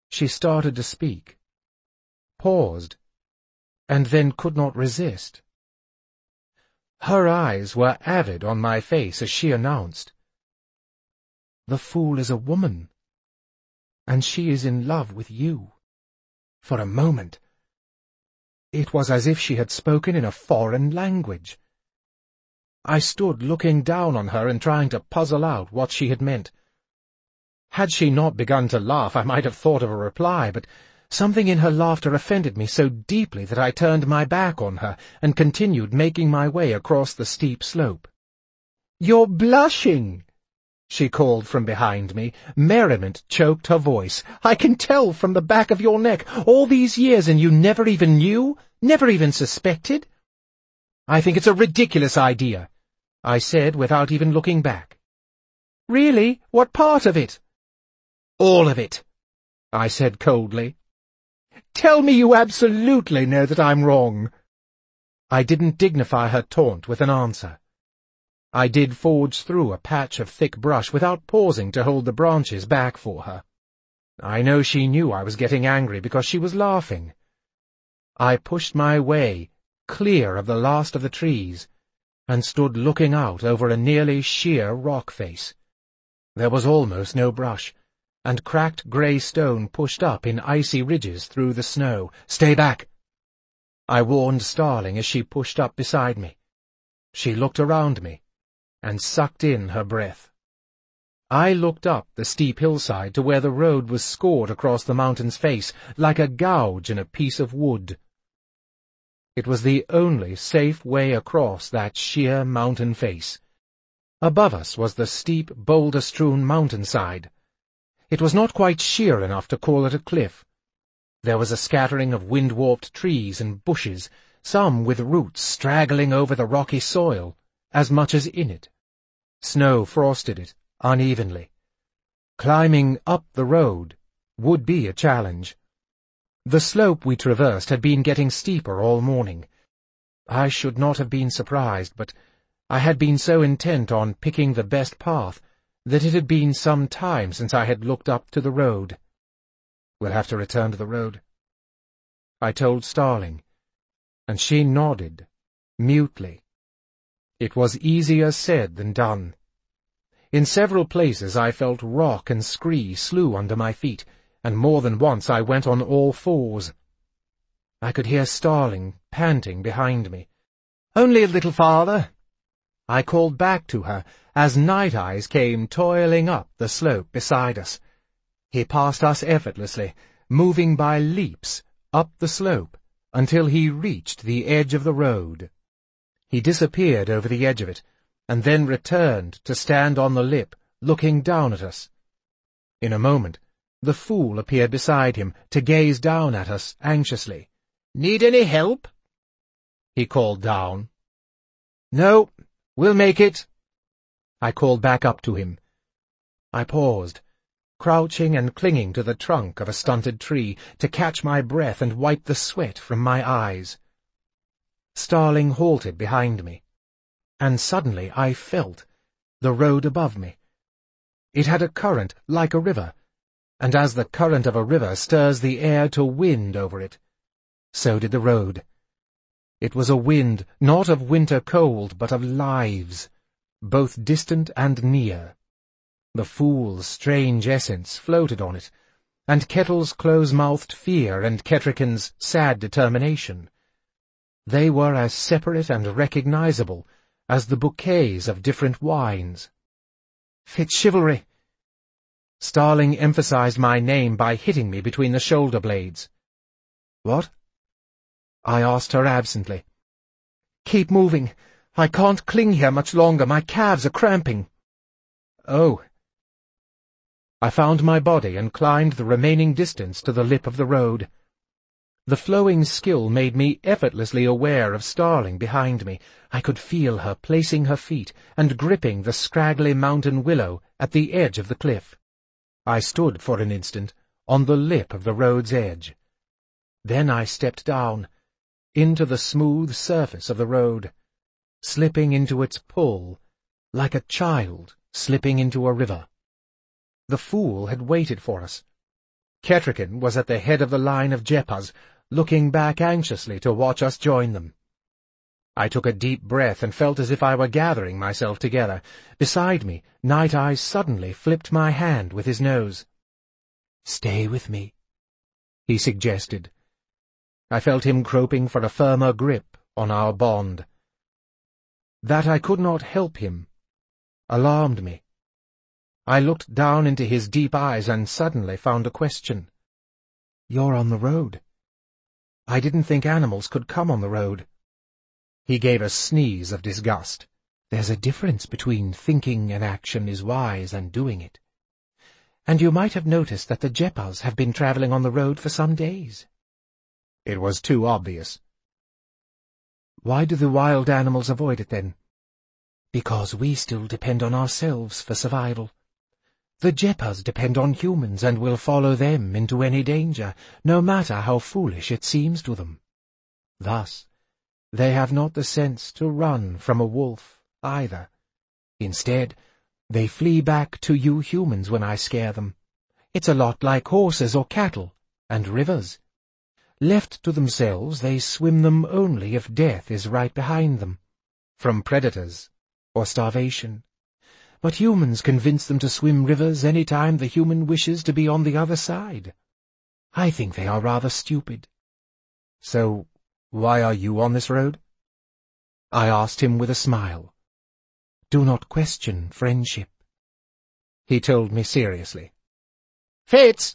S1: She started to speak, paused, and then could not resist. Her eyes were avid on my face as she announced, "The fool is a woman, and she is in love with you." For a moment, it was as if she had spoken in a foreign language. I stood looking down on her and trying to puzzle out what she had meant. Had she not begun to laugh, I might have thought of a reply, but something in her laughter offended me so deeply that I turned my back on her and continued making my way across the steep slope. "You're blushing!" she called from behind me. Merriment choked her voice. "I can tell from the back of your neck. All these years and you never even knew? Never even suspected?" "I think it's a ridiculous idea," I said without even looking back. "Really? What part of it?" "All of it," I said coldly. "Tell me you absolutely know that I'm wrong." I didn't dignify her taunt with an answer. I did forge through a patch of thick brush without pausing to hold the branches back for her. I know she knew I was getting angry because she was laughing. I pushed my way clear of the last of the trees and stood looking out over a nearly sheer rock face. There was almost no brush, and cracked grey stone pushed up in icy ridges through the snow. "Stay back!" I warned Starling as she pushed up beside me. She looked around me and sucked in her breath. I looked up the steep hillside to where the road was scored across the mountain's face like a gouge in a piece of wood. It was the only safe way across that sheer mountain face. Above us was the steep, boulder-strewn mountainside. It was not quite sheer enough to call it a cliff. There was a scattering of wind-warped trees and bushes, some with roots straggling over the rocky soil, as much as in it. Snow frosted it unevenly. Climbing up the road would be a challenge. The slope we traversed had been getting steeper all morning. I should not have been surprised, but I had been so intent on picking the best path that it had been some time since I had looked up to the road. "We'll have to return to the road," I told Starling, and she nodded, mutely. It was easier said than done. In several places I felt rock and scree slew under my feet, and more than once I went on all fours. I could hear Starling panting behind me. "Only a little farther," I called back to her as Night Eyes came toiling up the slope beside us. He passed us effortlessly, moving by leaps up the slope until he reached the edge of the road. He disappeared over the edge of it, and then returned to stand on the lip, looking down at us. In a moment, the fool appeared beside him to gaze down at us anxiously. "Need any help?" he called down. "No, we'll make it," I called back up to him. I paused, crouching and clinging to the trunk of a stunted tree, to catch my breath and wipe the sweat from my eyes. Starling halted behind me, and suddenly I felt the road above me. It had a current like a river, and as the current of a river stirs the air to wind over it, so did the road. It was a wind not of winter cold, but of lives, both distant and near. The fool's strange essence floated on it, and Kettle's close-mouthed fear and Kettrican's sad determination. They were as separate and recognizable as the bouquets of different wines. "Fitzchivalry!" Starling emphasized my name by hitting me between the shoulder blades. "What?" I asked her absently. "Keep moving. I can't cling here much longer. My calves are cramping." "Oh." I found my body and climbed the remaining distance to the lip of the road. The flowing skill made me effortlessly aware of Starling behind me. I could feel her placing her feet and gripping the scraggly mountain willow at the edge of the cliff. I stood for an instant on the lip of the road's edge. Then I stepped down, into the smooth surface of the road, slipping into its pull like a child slipping into a river. The fool had waited for us. Kettricken was at the head of the line of Jeppas, looking back anxiously to watch us join them. I took a deep breath and felt as if I were gathering myself together. Beside me, Night Eyes suddenly flipped my hand with his nose. "Stay with me," he suggested. I felt him groping for a firmer grip on our bond. That I could not help him alarmed me. I looked down into his deep eyes and suddenly found a question. "You're on the road. I didn't think animals could come on the road." He gave a sneeze of disgust. "There's a difference between thinking an action is wise and doing it. And you might have noticed that the Jeppas have been traveling on the road for some days." It was too obvious. "Why do the wild animals avoid it then?" "Because we still depend on ourselves for survival. The Jeppas depend on humans and will follow them into any danger, no matter how foolish it seems to them. Thus, they have not the sense to run from a wolf, either. Instead, they flee back to you humans when I scare them. It's a lot like horses or cattle, and rivers. Left to themselves, they swim them only if death is right behind them, from predators or starvation. But humans convince them to swim rivers any time the human wishes to be on the other side. I think they are rather stupid." "So, why are you on this road?" I asked him with a smile. "Do not question friendship." He told me seriously. "Fitz!"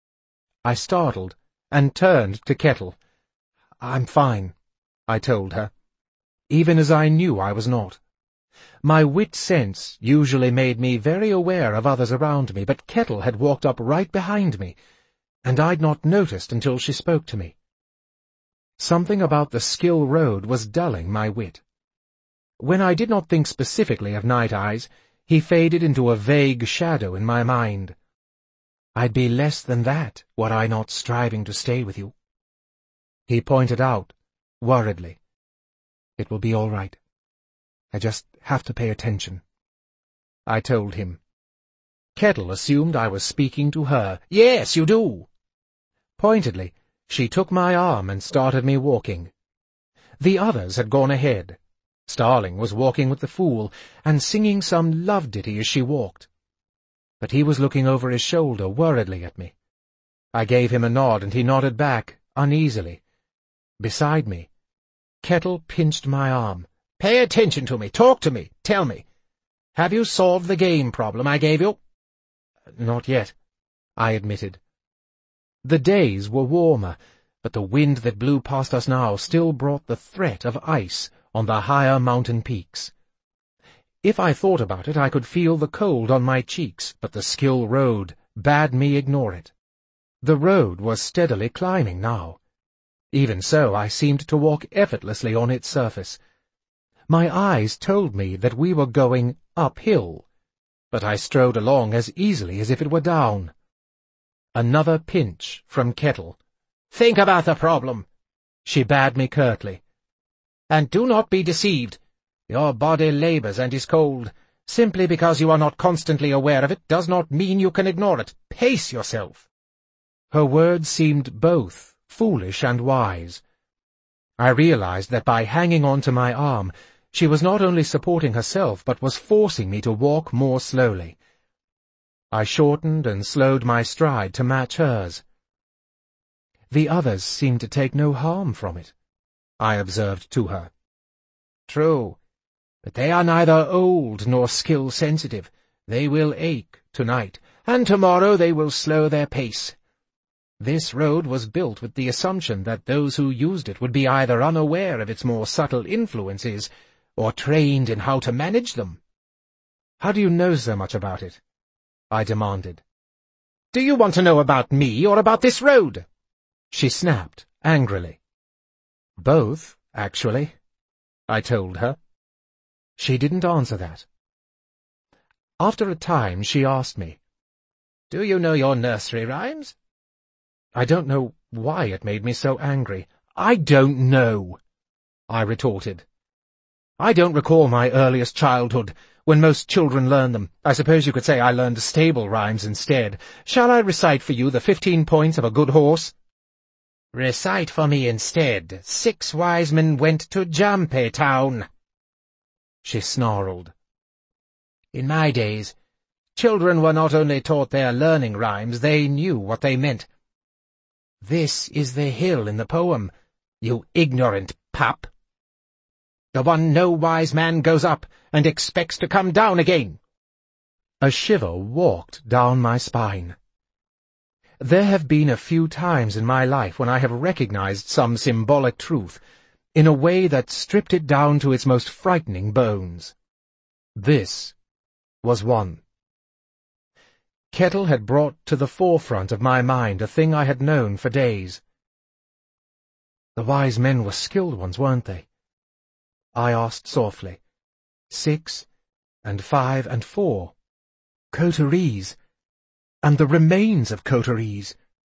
S1: I startled and turned to Kettle. "I'm fine," I told her, even as I knew I was not. My wit sense usually made me very aware of others around me, but Kettle had walked up right behind me, and I'd not noticed until she spoke to me. Something about the Skill Road was dulling my wit. When I did not think specifically of Night Eyes, he faded into a vague shadow in my mind. "I'd be less than that were I not striving to stay with you." He pointed out, worriedly. "It will be all right. I just have to pay attention." I told him. Kettle assumed I was speaking to her. "Yes, you do." Pointedly, she took my arm and started me walking. The others had gone ahead. Starling was walking with the fool, and singing some love ditty as she walked. But he was looking over his shoulder worriedly at me. I gave him a nod, and he nodded back, uneasily. Beside me, Kettle pinched my arm. "Pay attention to me, talk to me, tell me. Have you solved the game problem I gave you?" "Not yet," I admitted. The days were warmer, but the wind that blew past us now still brought the threat of ice on the higher mountain peaks. If I thought about it, I could feel the cold on my cheeks, but the Skill Road bade me ignore it. The road was steadily climbing now. Even so, I seemed to walk effortlessly on its surface. My eyes told me that we were going uphill, but I strode along as easily as if it were down. Another pinch from Kettle. "Think about the problem," she bade me curtly. "And do not be deceived. Your body labors and is cold. Simply because you are not constantly aware of it does not mean you can ignore it. Pace yourself." Her words seemed both foolish and wise. I realized that by hanging on to my arm, she was not only supporting herself but was forcing me to walk more slowly. I shortened and slowed my stride to match hers. "The others seem to take no harm from it," I observed to her. "True, but they are neither old nor skill-sensitive. They will ache tonight, and tomorrow they will slow their pace. This road was built with the assumption that those who used it would be either unaware of its more subtle influences or trained in how to manage them." "How do you know so much about it?" I demanded. "Do you want to know about me or about this road?" she snapped angrily. "Both, actually," I told her. She didn't answer that. After a time she asked me, "Do you know your nursery rhymes?" I don't know why it made me so angry. "I don't know," I retorted. I don't recall my earliest childhood, when most children learn them. I suppose you could say I learned stable rhymes instead. Shall I recite for you the 15 points of a good horse? Recite for me instead. 6 wise men went to Jampe town. She snarled. In my days, children were not only taught their learning rhymes, they knew what they meant. This is the hill in the poem, you ignorant pup. The one no wise man goes up and expects to come down again. A shiver walked down my spine. There have been a few times in my life when I have recognized some symbolic truth in a way that stripped it down to its most frightening bones. This was one. Kettle had brought to the forefront of my mind a thing I had known for days. The wise men were skilled ones, weren't they? I asked softly. 6 and 5 and 4. Coteries, and the remains of coteries.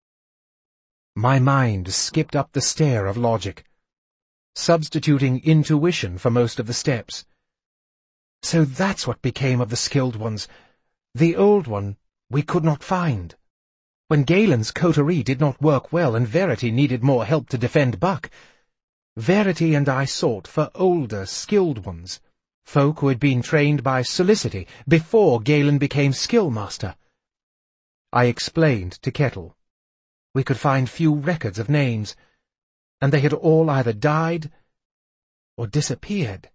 S1: My mind skipped up the stair of logic, substituting intuition for most of the steps. So that's what became of the skilled ones. The old one we could not find. When Galen's coterie did not work well and Verity needed more help to defend Buck, Verity and I sought for older, skilled ones, folk who had been trained by Solicity before Galen became Skillmaster. I explained to Kettle. We could find few records of names, and they had all either died or disappeared.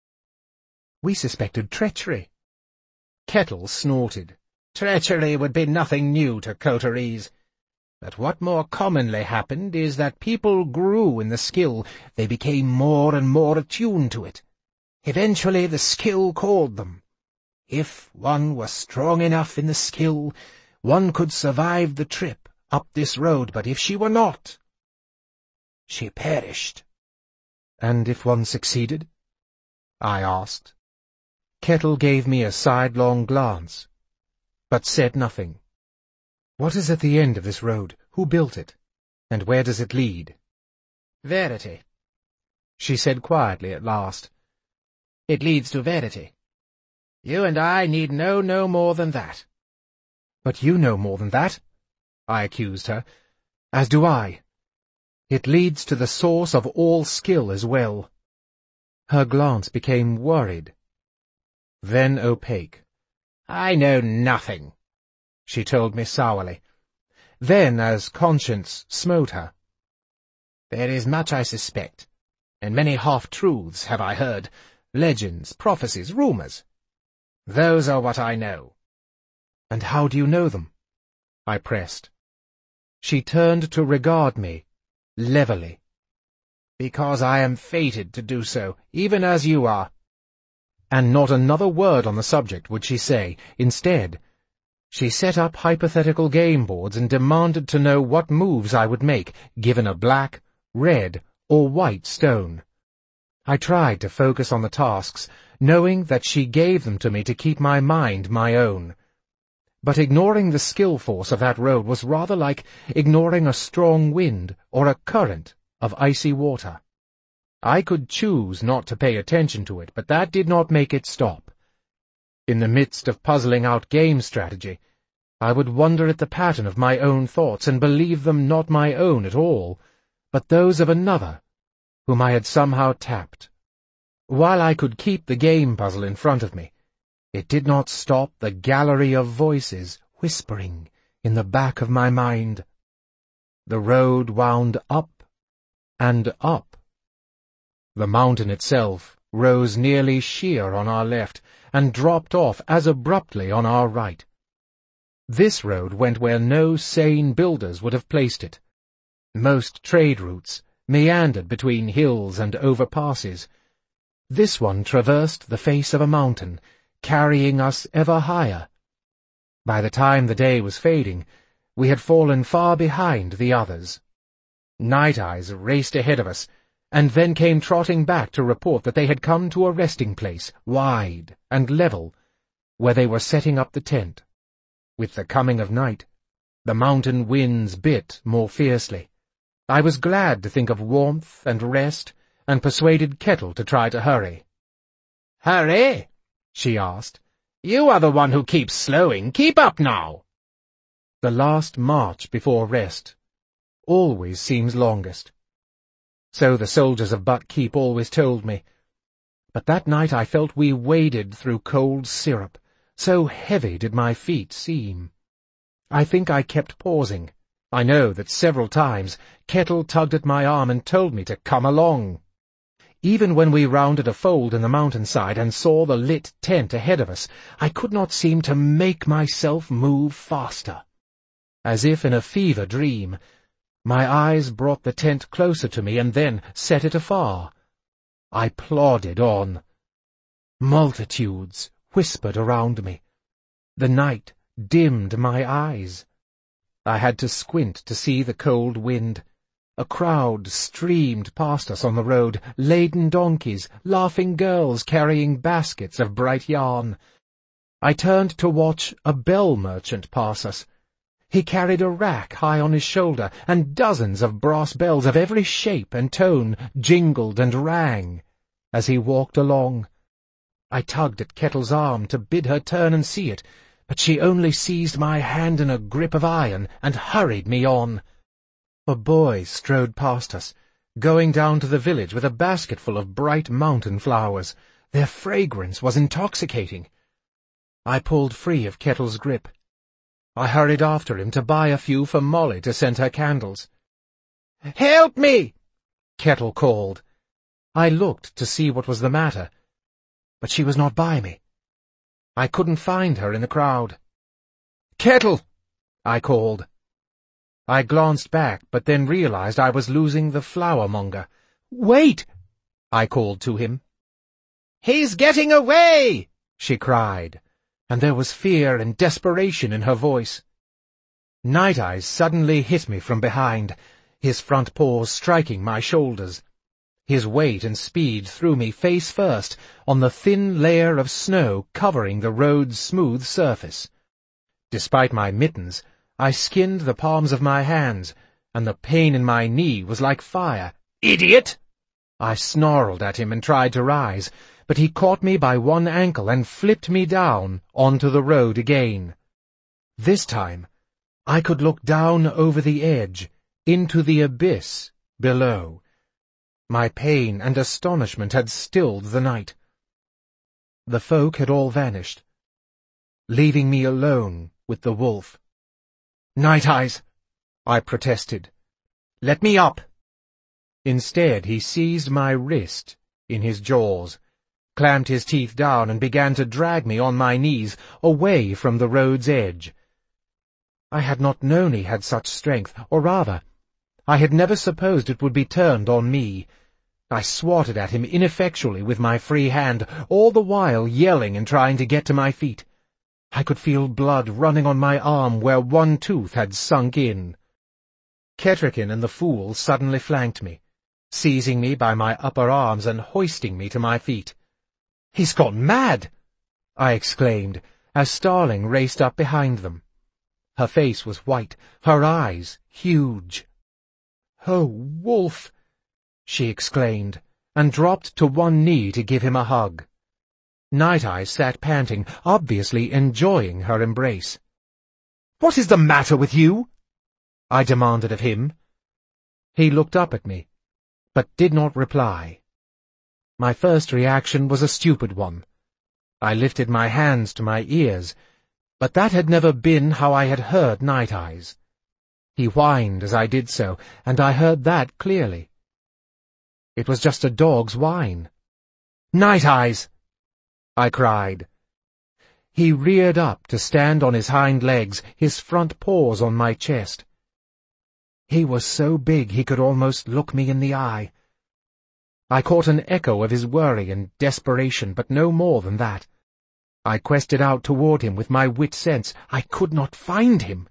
S1: We suspected treachery. Kettle snorted. Treachery would be nothing new to coteries. But what more commonly happened is that people grew in the skill. They became more and more attuned to it. Eventually the skill called them. If one were strong enough in the skill, one could survive the trip up this road, but if she were not, she perished. And if one succeeded? I asked. Kettle gave me a sidelong glance, but said nothing. What is at the end of this road? Who built it? And where does it lead? Verity, she said quietly at last. It leads to Verity. You and I need know no more than that. But you know more than that, I accused her, as do I. It leads to the source of all skill as well. Her glance became worried, then opaque. I know nothing, she told me sourly. Then, as conscience smote her, there is much I suspect, and many half-truths have I heard, legends, prophecies, rumours. Those are what I know. And how do you know them? I pressed. She turned to regard me, levelly. Because I am fated to do so, even as you are. And not another word on the subject would she say. Instead, she set up hypothetical game boards and demanded to know what moves I would make, given a black, red, or white stone. I tried to focus on the tasks, knowing that she gave them to me to keep my mind my own. But ignoring the skill force of that road was rather like ignoring a strong wind or a current of icy water. I could choose not to pay attention to it, but that did not make it stop. In the midst of puzzling out game strategy, I would wonder at the pattern of my own thoughts and believe them not my own at all, but those of another, whom I had somehow tapped. While I could keep the game puzzle in front of me, it did not stop the gallery of voices whispering in the back of my mind. The road wound up and up. The mountain itself rose nearly sheer on our left and dropped off as abruptly on our right. This road went where no sane builders would have placed it. Most trade routes meandered between hills and overpasses. This one traversed the face of a mountain, carrying us ever higher. By the time the day was fading, we had fallen far behind the others. Night Eyes raced ahead of us, and then came trotting back to report that they had come to a resting place, wide and level, where they were setting up the tent. With the coming of night, the mountain winds bit more fiercely. I was glad to think of warmth and rest, and persuaded Kettle to try to hurry. "Hurry?" she asked. "You are the one who keeps slowing. Keep up now." The last march before rest always seems longest. So the soldiers of Butt Keep always told me. But that night I felt we waded through cold syrup, so heavy did my feet seem. I think I kept pausing. I know that several times Kettle tugged at my arm and told me to come along. Even when we rounded a fold in the mountainside and saw the lit tent ahead of us, I could not seem to make myself move faster. As if in a fever dream, my eyes brought the tent closer to me and then set it afar. I plodded on. Multitudes whispered around me. The night dimmed my eyes. I had to squint to see the cold wind. A crowd streamed past us on the road, laden donkeys, laughing girls carrying baskets of bright yarn. I turned to watch a bell merchant pass us. He carried a rack high on his shoulder, and dozens of brass bells of every shape and tone jingled and rang as he walked along. I tugged at Kettle's arm to bid her turn and see it, but she only seized my hand in a grip of iron and hurried me on. A boy strode past us, going down to the village with a basketful of bright mountain flowers. Their fragrance was intoxicating. I pulled free of Kettle's grip. I hurried after him to buy a few for Molly to send her candles. "Help me!" Kettle called. I looked to see what was the matter, but she was not by me. I couldn't find her in the crowd. "Kettle!" I called. I glanced back, but then realized I was losing the flowermonger. "Wait!" I called to him. "He's getting away!" she cried, and there was fear and desperation in her voice. Night Eyes suddenly hit me from behind, his front paws striking my shoulders. His weight and speed threw me face first on the thin layer of snow covering the road's smooth surface. Despite my mittens, I skinned the palms of my hands, and the pain in my knee was like fire. "Idiot!" I snarled at him and tried to rise, but he caught me by one ankle and flipped me down onto the road again. This time, I could look down over the edge, into the abyss below. My pain and astonishment had stilled the night. The folk had all vanished, leaving me alone with the wolf. "Night Eyes," I protested. "Let me up." Instead, he seized my wrist in his jaws, clamped his teeth down, and began to drag me on my knees away from the road's edge. I had not known he had such strength, or rather, I had never supposed it would be turned on me. I swatted at him ineffectually with my free hand, all the while yelling and trying to get to my feet. I could feel blood running on my arm where one tooth had sunk in. Kettricken and the fool suddenly flanked me, seizing me by my upper arms and hoisting me to my feet. "He's gone mad!" I exclaimed, as Starling raced up behind them. Her face was white, her eyes huge. "Oh, Wolf!" she exclaimed, and dropped to one knee to give him a hug. Night Eyes sat panting, obviously enjoying her embrace. "What is the matter with you?" I demanded of him. He looked up at me, but did not reply. My first reaction was a stupid one. I lifted my hands to my ears, but that had never been how I had heard Night Eyes. He whined as I did so, and I heard that clearly. It was just a dog's whine. "Night Eyes!" I cried. He reared up to stand on his hind legs, his front paws on my chest. He was so big he could almost look me in the eye. I caught an echo of his worry and desperation, but no more than that. I quested out toward him with my wit sense. I could not find him.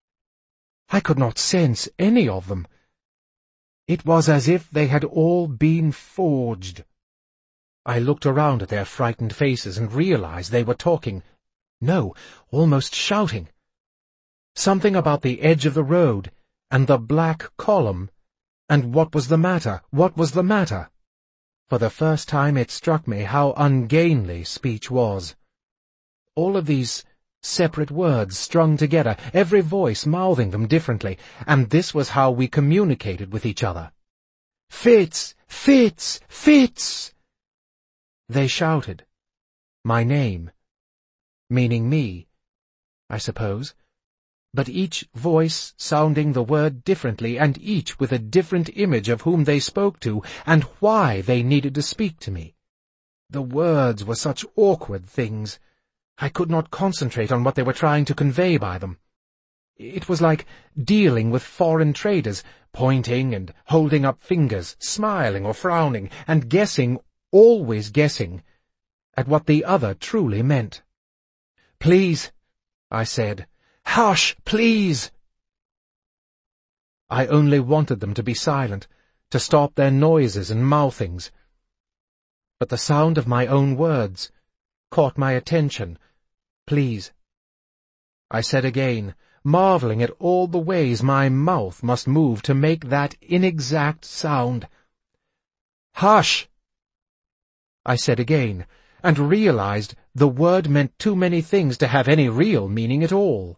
S1: I could not sense any of them. It was as if they had all been forged. I looked around at their frightened faces and realized they were talking. No, almost shouting. Something about the edge of the road, and the black column, and what was the matter? What was the matter? For the first time it struck me how ungainly speech was. All of these separate words strung together, every voice mouthing them differently, and this was how we communicated with each other. "Fitz! Fitz! Fitz!" They shouted. My name. Meaning me, I suppose. But each voice sounding the word differently, and each with a different image of whom they spoke to, and why they needed to speak to me. The words were such awkward things. I could not concentrate on what they were trying to convey by them. It was like dealing with foreign traders, pointing and holding up fingers, smiling or frowning, and guessing, always guessing, at what the other truly meant. "Please," I said. "Hush, please!" I only wanted them to be silent, to stop their noises and mouthings. But the sound of my own words caught my attention. "Please," I said again, marveling at all the ways my mouth must move to make that inexact sound. "Hush!" I said again, and realized the word meant too many things to have any real meaning at all.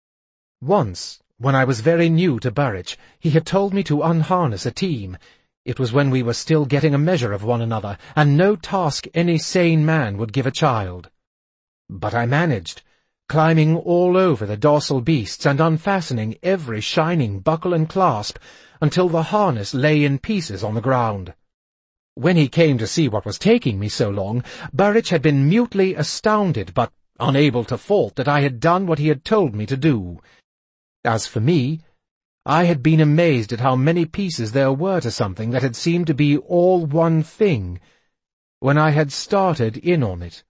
S1: Once, when I was very new to Burridge, he had told me to unharness a team. It was when we were still getting a measure of one another, and no task any sane man would give a child. But I managed, climbing all over the docile beasts and unfastening every shining buckle and clasp, until the harness lay in pieces on the ground. When he came to see what was taking me so long, Burridge had been mutely astounded, but unable to fault that I had done what he had told me to do. As for me, I had been amazed at how many pieces there were to something that had seemed to be all one thing, when I had started in on it.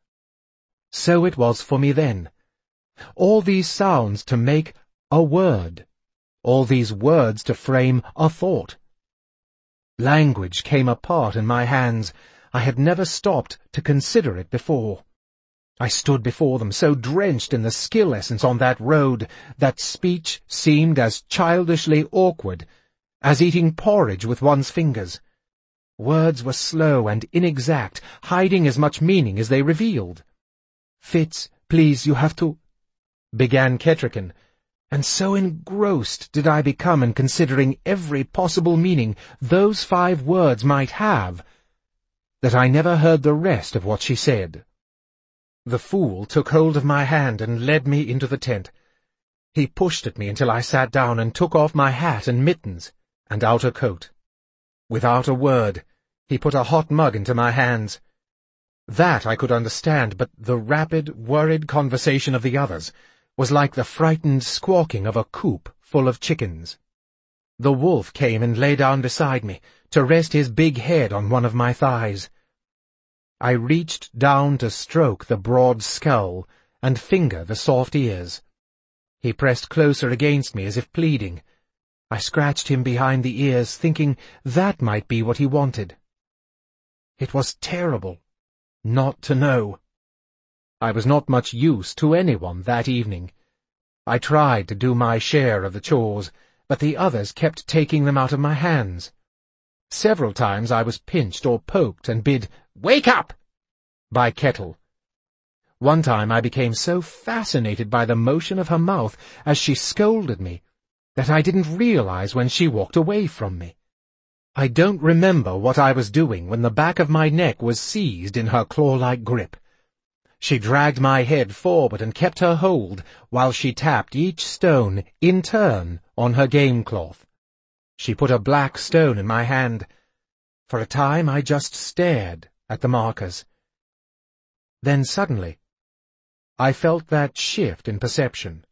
S1: So it was for me then. All these sounds to make a word, all these words to frame a thought. Language came apart in my hands. I had never stopped to consider it before. I stood before them, so drenched in the skill essence on that road that speech seemed as childishly awkward as eating porridge with one's fingers. Words were slow and inexact, hiding as much meaning as they revealed. "Fitz, please, you have to—" began Kettricken, and so engrossed did I become in considering every possible meaning those 5 words might have, that I never heard the rest of what she said. The fool took hold of my hand and led me into the tent. He pushed at me until I sat down and took off my hat and mittens and outer coat. Without a word, he put a hot mug into my hands. That I could understand, but the rapid, worried conversation of the others was like the frightened squawking of a coop full of chickens. The wolf came and lay down beside me, to rest his big head on one of my thighs. I reached down to stroke the broad skull and finger the soft ears. He pressed closer against me as if pleading. I scratched him behind the ears, thinking that might be what he wanted. It was terrible not to know. I was not much use to anyone that evening. I tried to do my share of the chores, but the others kept taking them out of my hands. Several times I was pinched or poked and bid, "Wake up!" by Kettle. One time I became so fascinated by the motion of her mouth as she scolded me that I didn't realize when she walked away from me. I don't remember what I was doing when the back of my neck was seized in her claw-like grip. She dragged my head forward and kept her hold while she tapped each stone in turn on her game-cloth. She put a black stone in my hand. For a time I just stared at the markers. Then suddenly, I felt that shift in perception.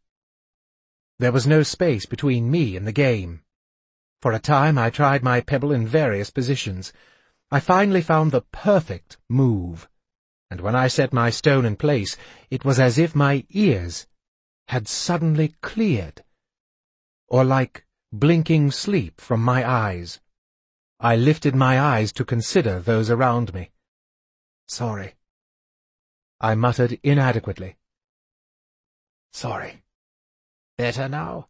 S1: There was no space between me and the game. For a time I tried my pebble in various positions. I finally found the perfect move, and when I set my stone in place, it was as if my ears had suddenly cleared, or like blinking sleep from my eyes. I lifted my eyes to consider those around me. "Sorry," I muttered inadequately. "Sorry. Better now?"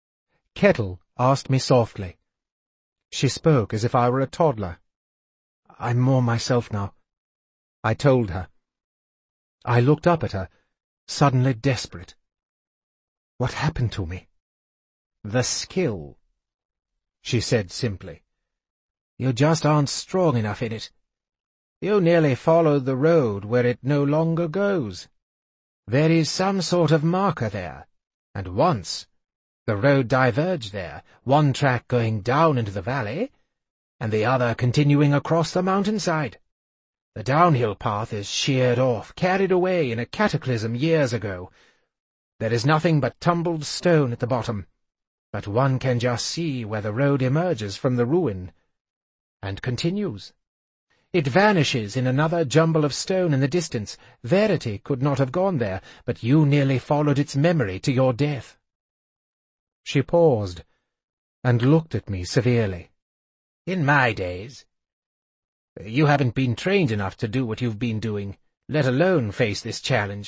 S1: Kettle asked me softly. She spoke as if I were a toddler. I'm more myself now, I told her. I looked up at her, suddenly desperate. What happened to me?
S2: The skill,
S1: she said simply.
S2: You just aren't strong enough in it. You nearly followed the road where it no longer goes. There is some sort of marker there, and once the road diverged there, one track going down into the valley, and the other continuing across the mountainside. The downhill path is sheared off, carried away in a cataclysm years ago. There is nothing but tumbled stone at the bottom, but one can just see where the road emerges from the ruin, and continues. It vanishes in another jumble of stone in the distance. Verity could not have gone there, but you nearly followed its memory to your death. She paused, and looked at me severely. In my days, you haven't been trained enough to do what you've been doing, let alone face this challenge.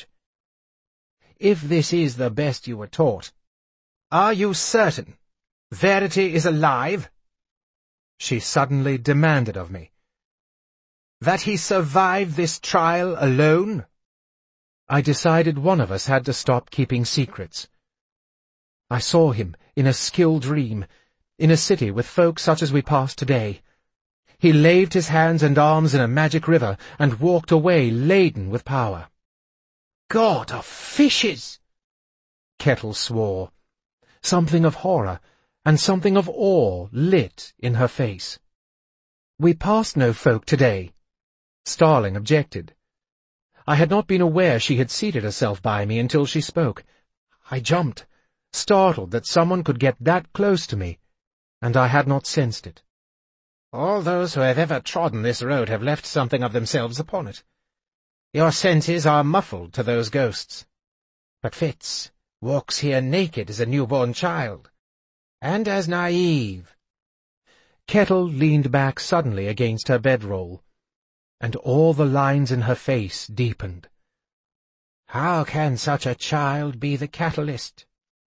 S2: If this is the best you were taught, are you certain Verity is alive? She suddenly demanded of me. That he survived this trial alone? I decided one of us had to stop keeping secrets. I saw him in a skilled dream, in a city with folk such as we pass today. He laved his hands and arms in a magic river and walked away laden with power. God of fishes! Kettle swore. Something of horror and something of awe lit in her face. We passed no folk today. Starling objected. I had not been aware she had seated herself by me until she spoke. I jumped, startled that someone could get that close to me, and I had not sensed it. All those who have ever trodden this road have left something of themselves upon it. Your senses are muffled to those ghosts. But Fitz walks here naked as a newborn child, and as naive. Kettle leaned back suddenly against her bedroll, and all the lines in her face deepened. How can such a child be the catalyst?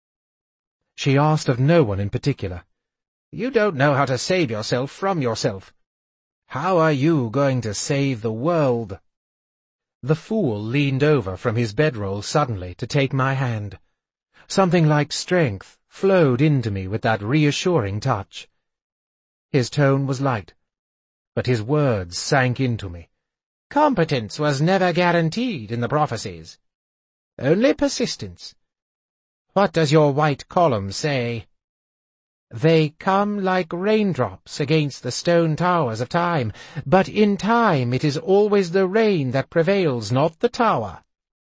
S2: She asked of no one in particular. You don't know how to save yourself from yourself. How are you going to save the world? The fool leaned over from his bedroll suddenly to take my hand. Something like strength flowed into me with that reassuring touch. His tone was light, but his words sank into me. Competence was never guaranteed in the prophecies. Only persistence. What does your white column say? They come like raindrops against the stone towers of time, but in time it is always the rain that prevails, not the tower.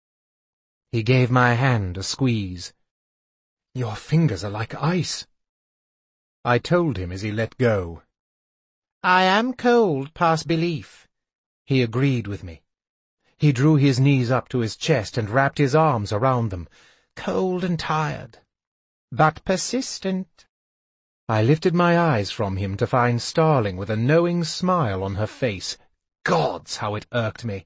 S2: He gave my hand a squeeze. Your fingers are like ice, I told him as he let go. I am cold past belief. He agreed with me. He drew his knees up to his chest and wrapped his arms around them. Cold and tired, but persistent. I lifted my eyes from him to find Starling with a knowing smile on her face. Gods, how it irked me.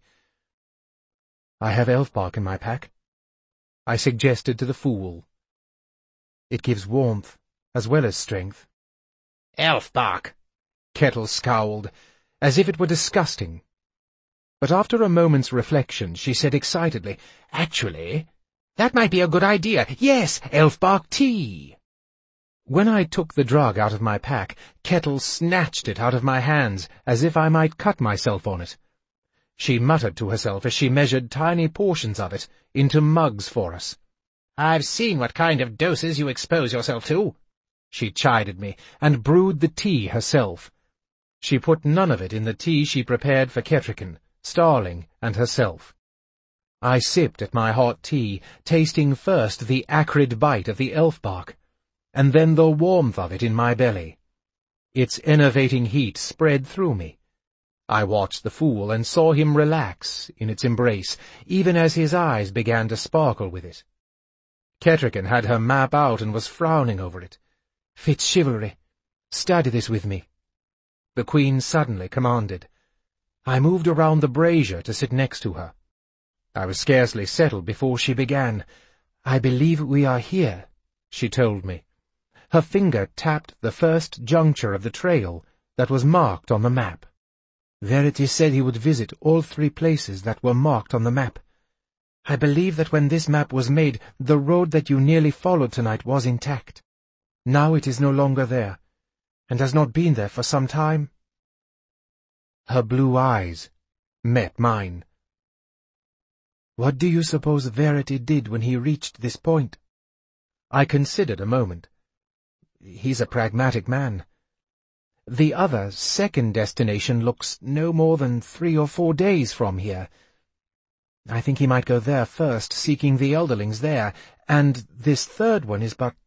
S2: I have elfbark in my pack, I suggested to the fool. It gives warmth as well as strength. Elfbark! Kettle scowled, as if it were disgusting. But after a moment's reflection, she said excitedly, Actually, that might be a good idea. Yes, elfbark tea! When I took the drug out of my pack, Kettle snatched it out of my hands, as if I might cut myself on it. She muttered to herself as she measured tiny portions of it into mugs for us. I've seen what kind of doses you expose yourself to, she chided me, and brewed the tea herself. She put none of it in the tea she prepared for Kettricken, Starling, and herself. I sipped at my hot tea, tasting first the acrid bite of the elfbark, and then the warmth of it in my belly. Its enervating heat spread through me. I watched the fool and saw him relax in its embrace, even as his eyes began to sparkle with it. Kettricken had her map out and was frowning over it. Fitzchivalry, study this with me, the Queen suddenly commanded. I moved around the brazier to sit next to her. I was scarcely settled before she began. I believe we are here, she told me. Her finger tapped the first juncture of the trail that was marked on the map. Verity said he would visit all 3 places that were marked on the map. I believe that when this map was made, the road that you nearly followed tonight was intact. Now it is no longer there, and has not been there for some time." Her blue eyes met mine. "What do you suppose Verity did when he reached this point?" I considered a moment. "He's a pragmatic man. The other, second destination looks no more than 3 or 4 days from here. I think he might go there first, seeking the elderlings there, and this third one is but,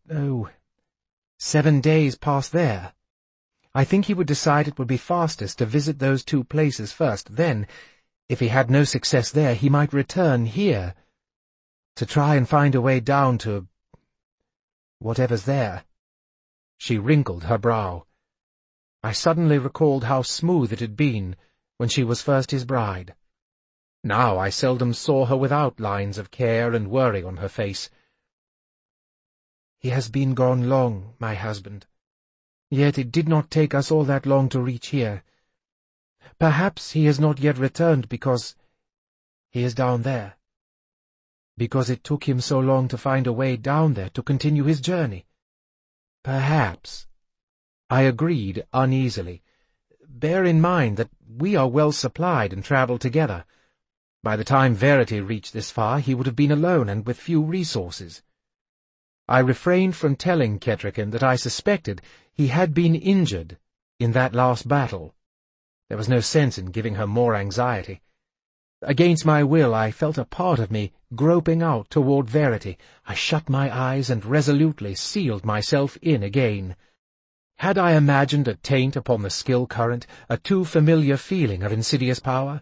S2: 7 days past there. I think he would decide it would be fastest to visit those 2 places first. Then, if he had no success there, he might return here to try and find a way down to whatever's there." She wrinkled her brow. I suddenly recalled how smooth it had been when she was first his bride. Now I seldom saw her without lines of care and worry on her face. "He has been gone long, my husband. Yet it did not take us all that long to reach here. Perhaps he has not yet returned because he is down there. Because it took him so long to find a way down there to continue his journey. Perhaps." I agreed uneasily. "Bear in mind that we are well supplied and travel together. By the time Verity reached this far, he would have been alone and with few resources." I refrained from telling Kettricken that I suspected he had been injured in that last battle. There was no sense in giving her more anxiety. Against my will, I felt a part of me groping out toward Verity. I shut my eyes and resolutely sealed myself in again. Had I imagined a taint upon the skill current, a too familiar feeling of insidious power?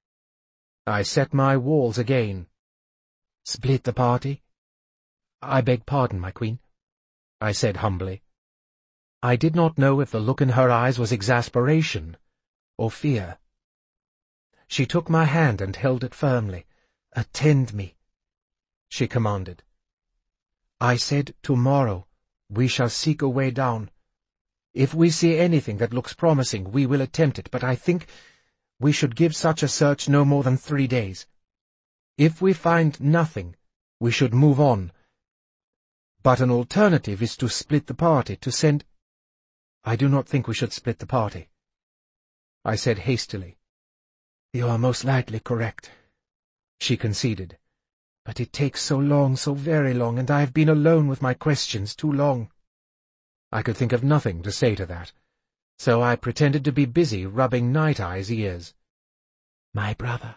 S2: I set my walls again. "Split the party?" "I beg pardon, my queen," I said humbly. I did not know if the look in her eyes was exasperation or fear. She took my hand and held it firmly. "Attend me," she commanded. I said, "Tomorrow we shall seek a way down. If we see anything that looks promising, we will attempt it, but I think we should give such a search no more than 3 days. If we find nothing, we should move on. But an alternative is to split the party, to send—" "I do not think we should split the party," I said hastily. "You are most likely correct," she conceded. "But it takes so long, so very long, and I have been alone with my questions too long." I could think of nothing to say to that, so I pretended to be busy rubbing Night Eye's ears. "My brother."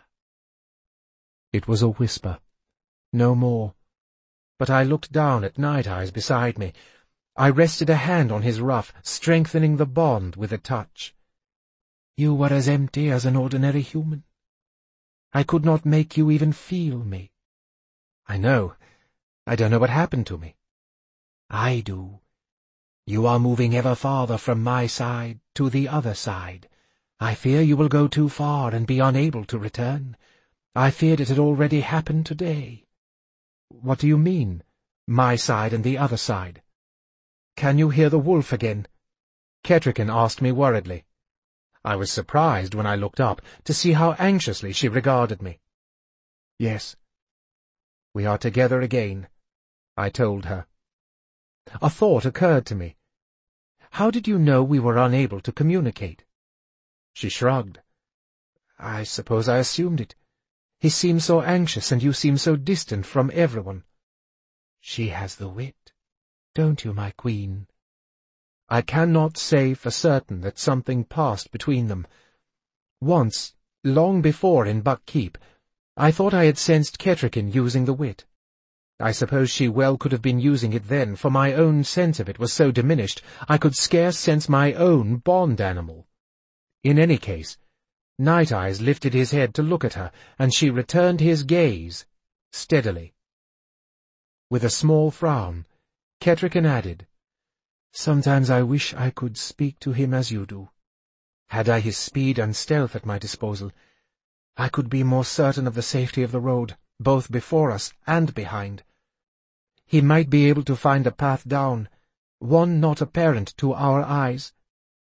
S2: It was a whisper, no more. But I looked down at Night Eyes beside me. I rested a hand on his ruff, strengthening the bond with a touch. "You were as empty as an ordinary human. I could not make you even feel me." "I know. I don't know what happened to me." "I do. You are moving ever farther from my side to the other side. I fear you will go too far and be unable to return. I feared it had already happened today." "What do you mean, my side and the other side?" "Can you hear the wolf again?" Kettricken asked me worriedly. I was surprised when I looked up to see how anxiously she regarded me. "Yes. We are together again," I told her. A thought occurred to me. "How did you know we were unable to communicate?" She shrugged. "I suppose I assumed it. He seems so anxious, and you seem so distant from everyone." "She has the wit, don't you, my queen?" I cannot say for certain that something passed between them. Once, long before in Buck Keep, I thought I had sensed Kettricken using the wit. I suppose she well could have been using it then, for my own sense of it was so diminished I could scarce sense my own bond animal. In any case, Night Eyes lifted his head to look at her, and she returned his gaze steadily. With a small frown, Kettricken added, "Sometimes I wish I could speak to him as you do. Had I his speed and stealth at my disposal, I could be more certain of the safety of the road, both before us and behind. He might be able to find a path down, one not apparent to our eyes.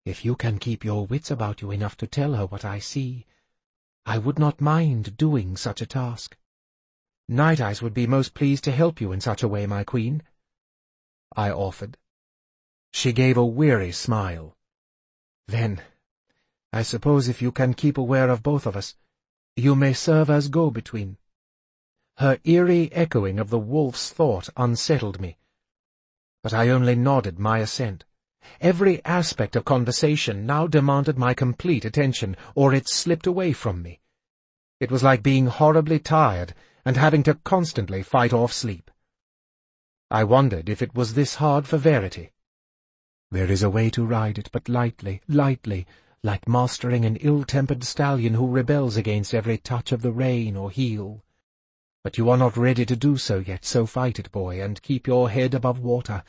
S2: If you can keep your wits about you enough to tell her what I see, I would not mind doing such a task. Night Eyes would be most pleased to help you in such a way, my queen," I offered. She gave a weary smile. "Then, I suppose if you can keep aware of both of us, you may serve as go-between." Her eerie echoing of the wolf's thought unsettled me, but I only nodded my assent. Every aspect of conversation now demanded my complete attention, or it slipped away from me. It was like being horribly tired and having to constantly fight off sleep. I wondered if it was this hard for Verity. "There is a way to ride it, but lightly, lightly, like mastering an ill-tempered stallion who rebels against every touch of the rein or heel. But you are not ready to do so yet, so fight it, boy, and keep your head above water.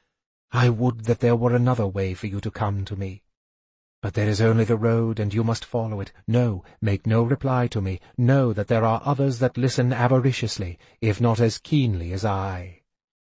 S2: I would that there were another way for you to come to me. But there is only the road, and you must follow it. No, make no reply to me. Know that there are others that listen avariciously, if not as keenly as I.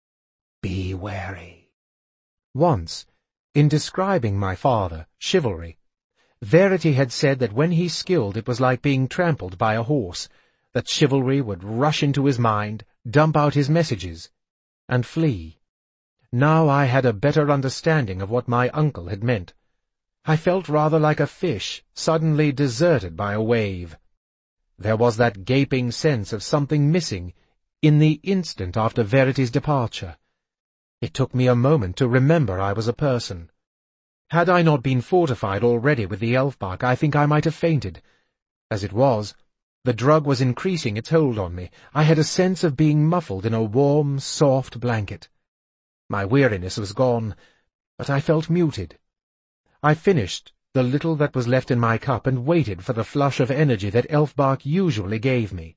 S2: Be wary." Once, in describing my father, Chivalry, Verity had said that when he skilled it was like being trampled by a horse, that Chivalry would rush into his mind, dump out his messages, and flee. Now I had a better understanding of what my uncle had meant. I felt rather like a fish suddenly deserted by a wave. There was that gaping sense of something missing in the instant after Verity's departure. It took me a moment to remember I was a person. Had I not been fortified already with the elf bark, I think I might have fainted. As it was, the drug was increasing its hold on me. I had a sense of being muffled in a warm, soft blanket. My weariness was gone, but I felt muted. I finished the little that was left in my cup and waited for the flush of energy that Elfbark usually gave me.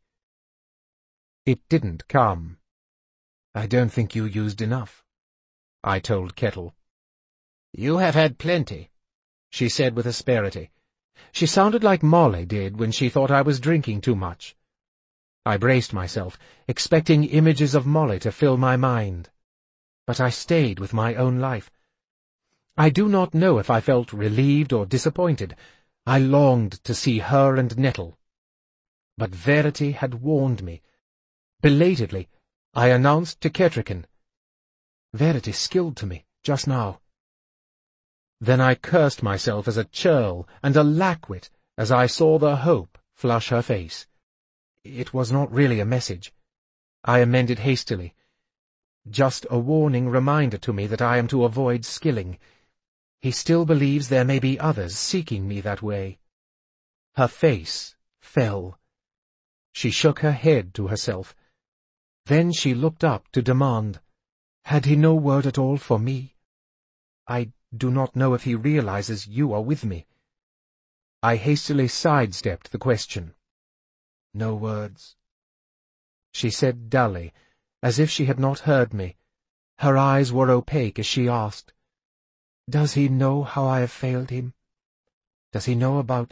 S2: It didn't come. "I don't think you used enough," I told Kettle. "You have had plenty," she said with asperity. She sounded like Molly did when she thought I was drinking too much. I braced myself, expecting images of Molly to fill my mind. But I stayed with my own life. I do not know if I felt relieved or disappointed. I longed to see her and Nettle. But Verity had warned me. Belatedly, I announced to Kettricken, "Verity skilled to me, just now." Then I cursed myself as a churl and a lackwit as I saw the hope flush her face. It was not really a message. I amended hastily. Just a warning reminder to me that I am to avoid Skilling. He still believes there may be others seeking me that way. Her face fell. She shook her head to herself. Then she looked up to demand, "Had he no word at all for me? I do not know if he realizes you are with me." I hastily sidestepped the question. "No words," she said dully, as if she had not heard me. Her eyes were opaque as she asked, "Does he know how I have failed him? Does he know about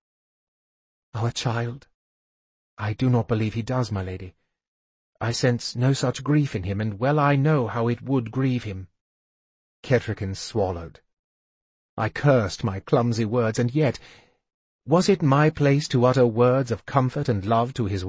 S2: our child?" "I do not believe he does, my lady. I sense no such grief in him, and well I know how it would grieve him." Kettricken swallowed. I cursed my clumsy words, and yet, was it my place to utter words of comfort and love to his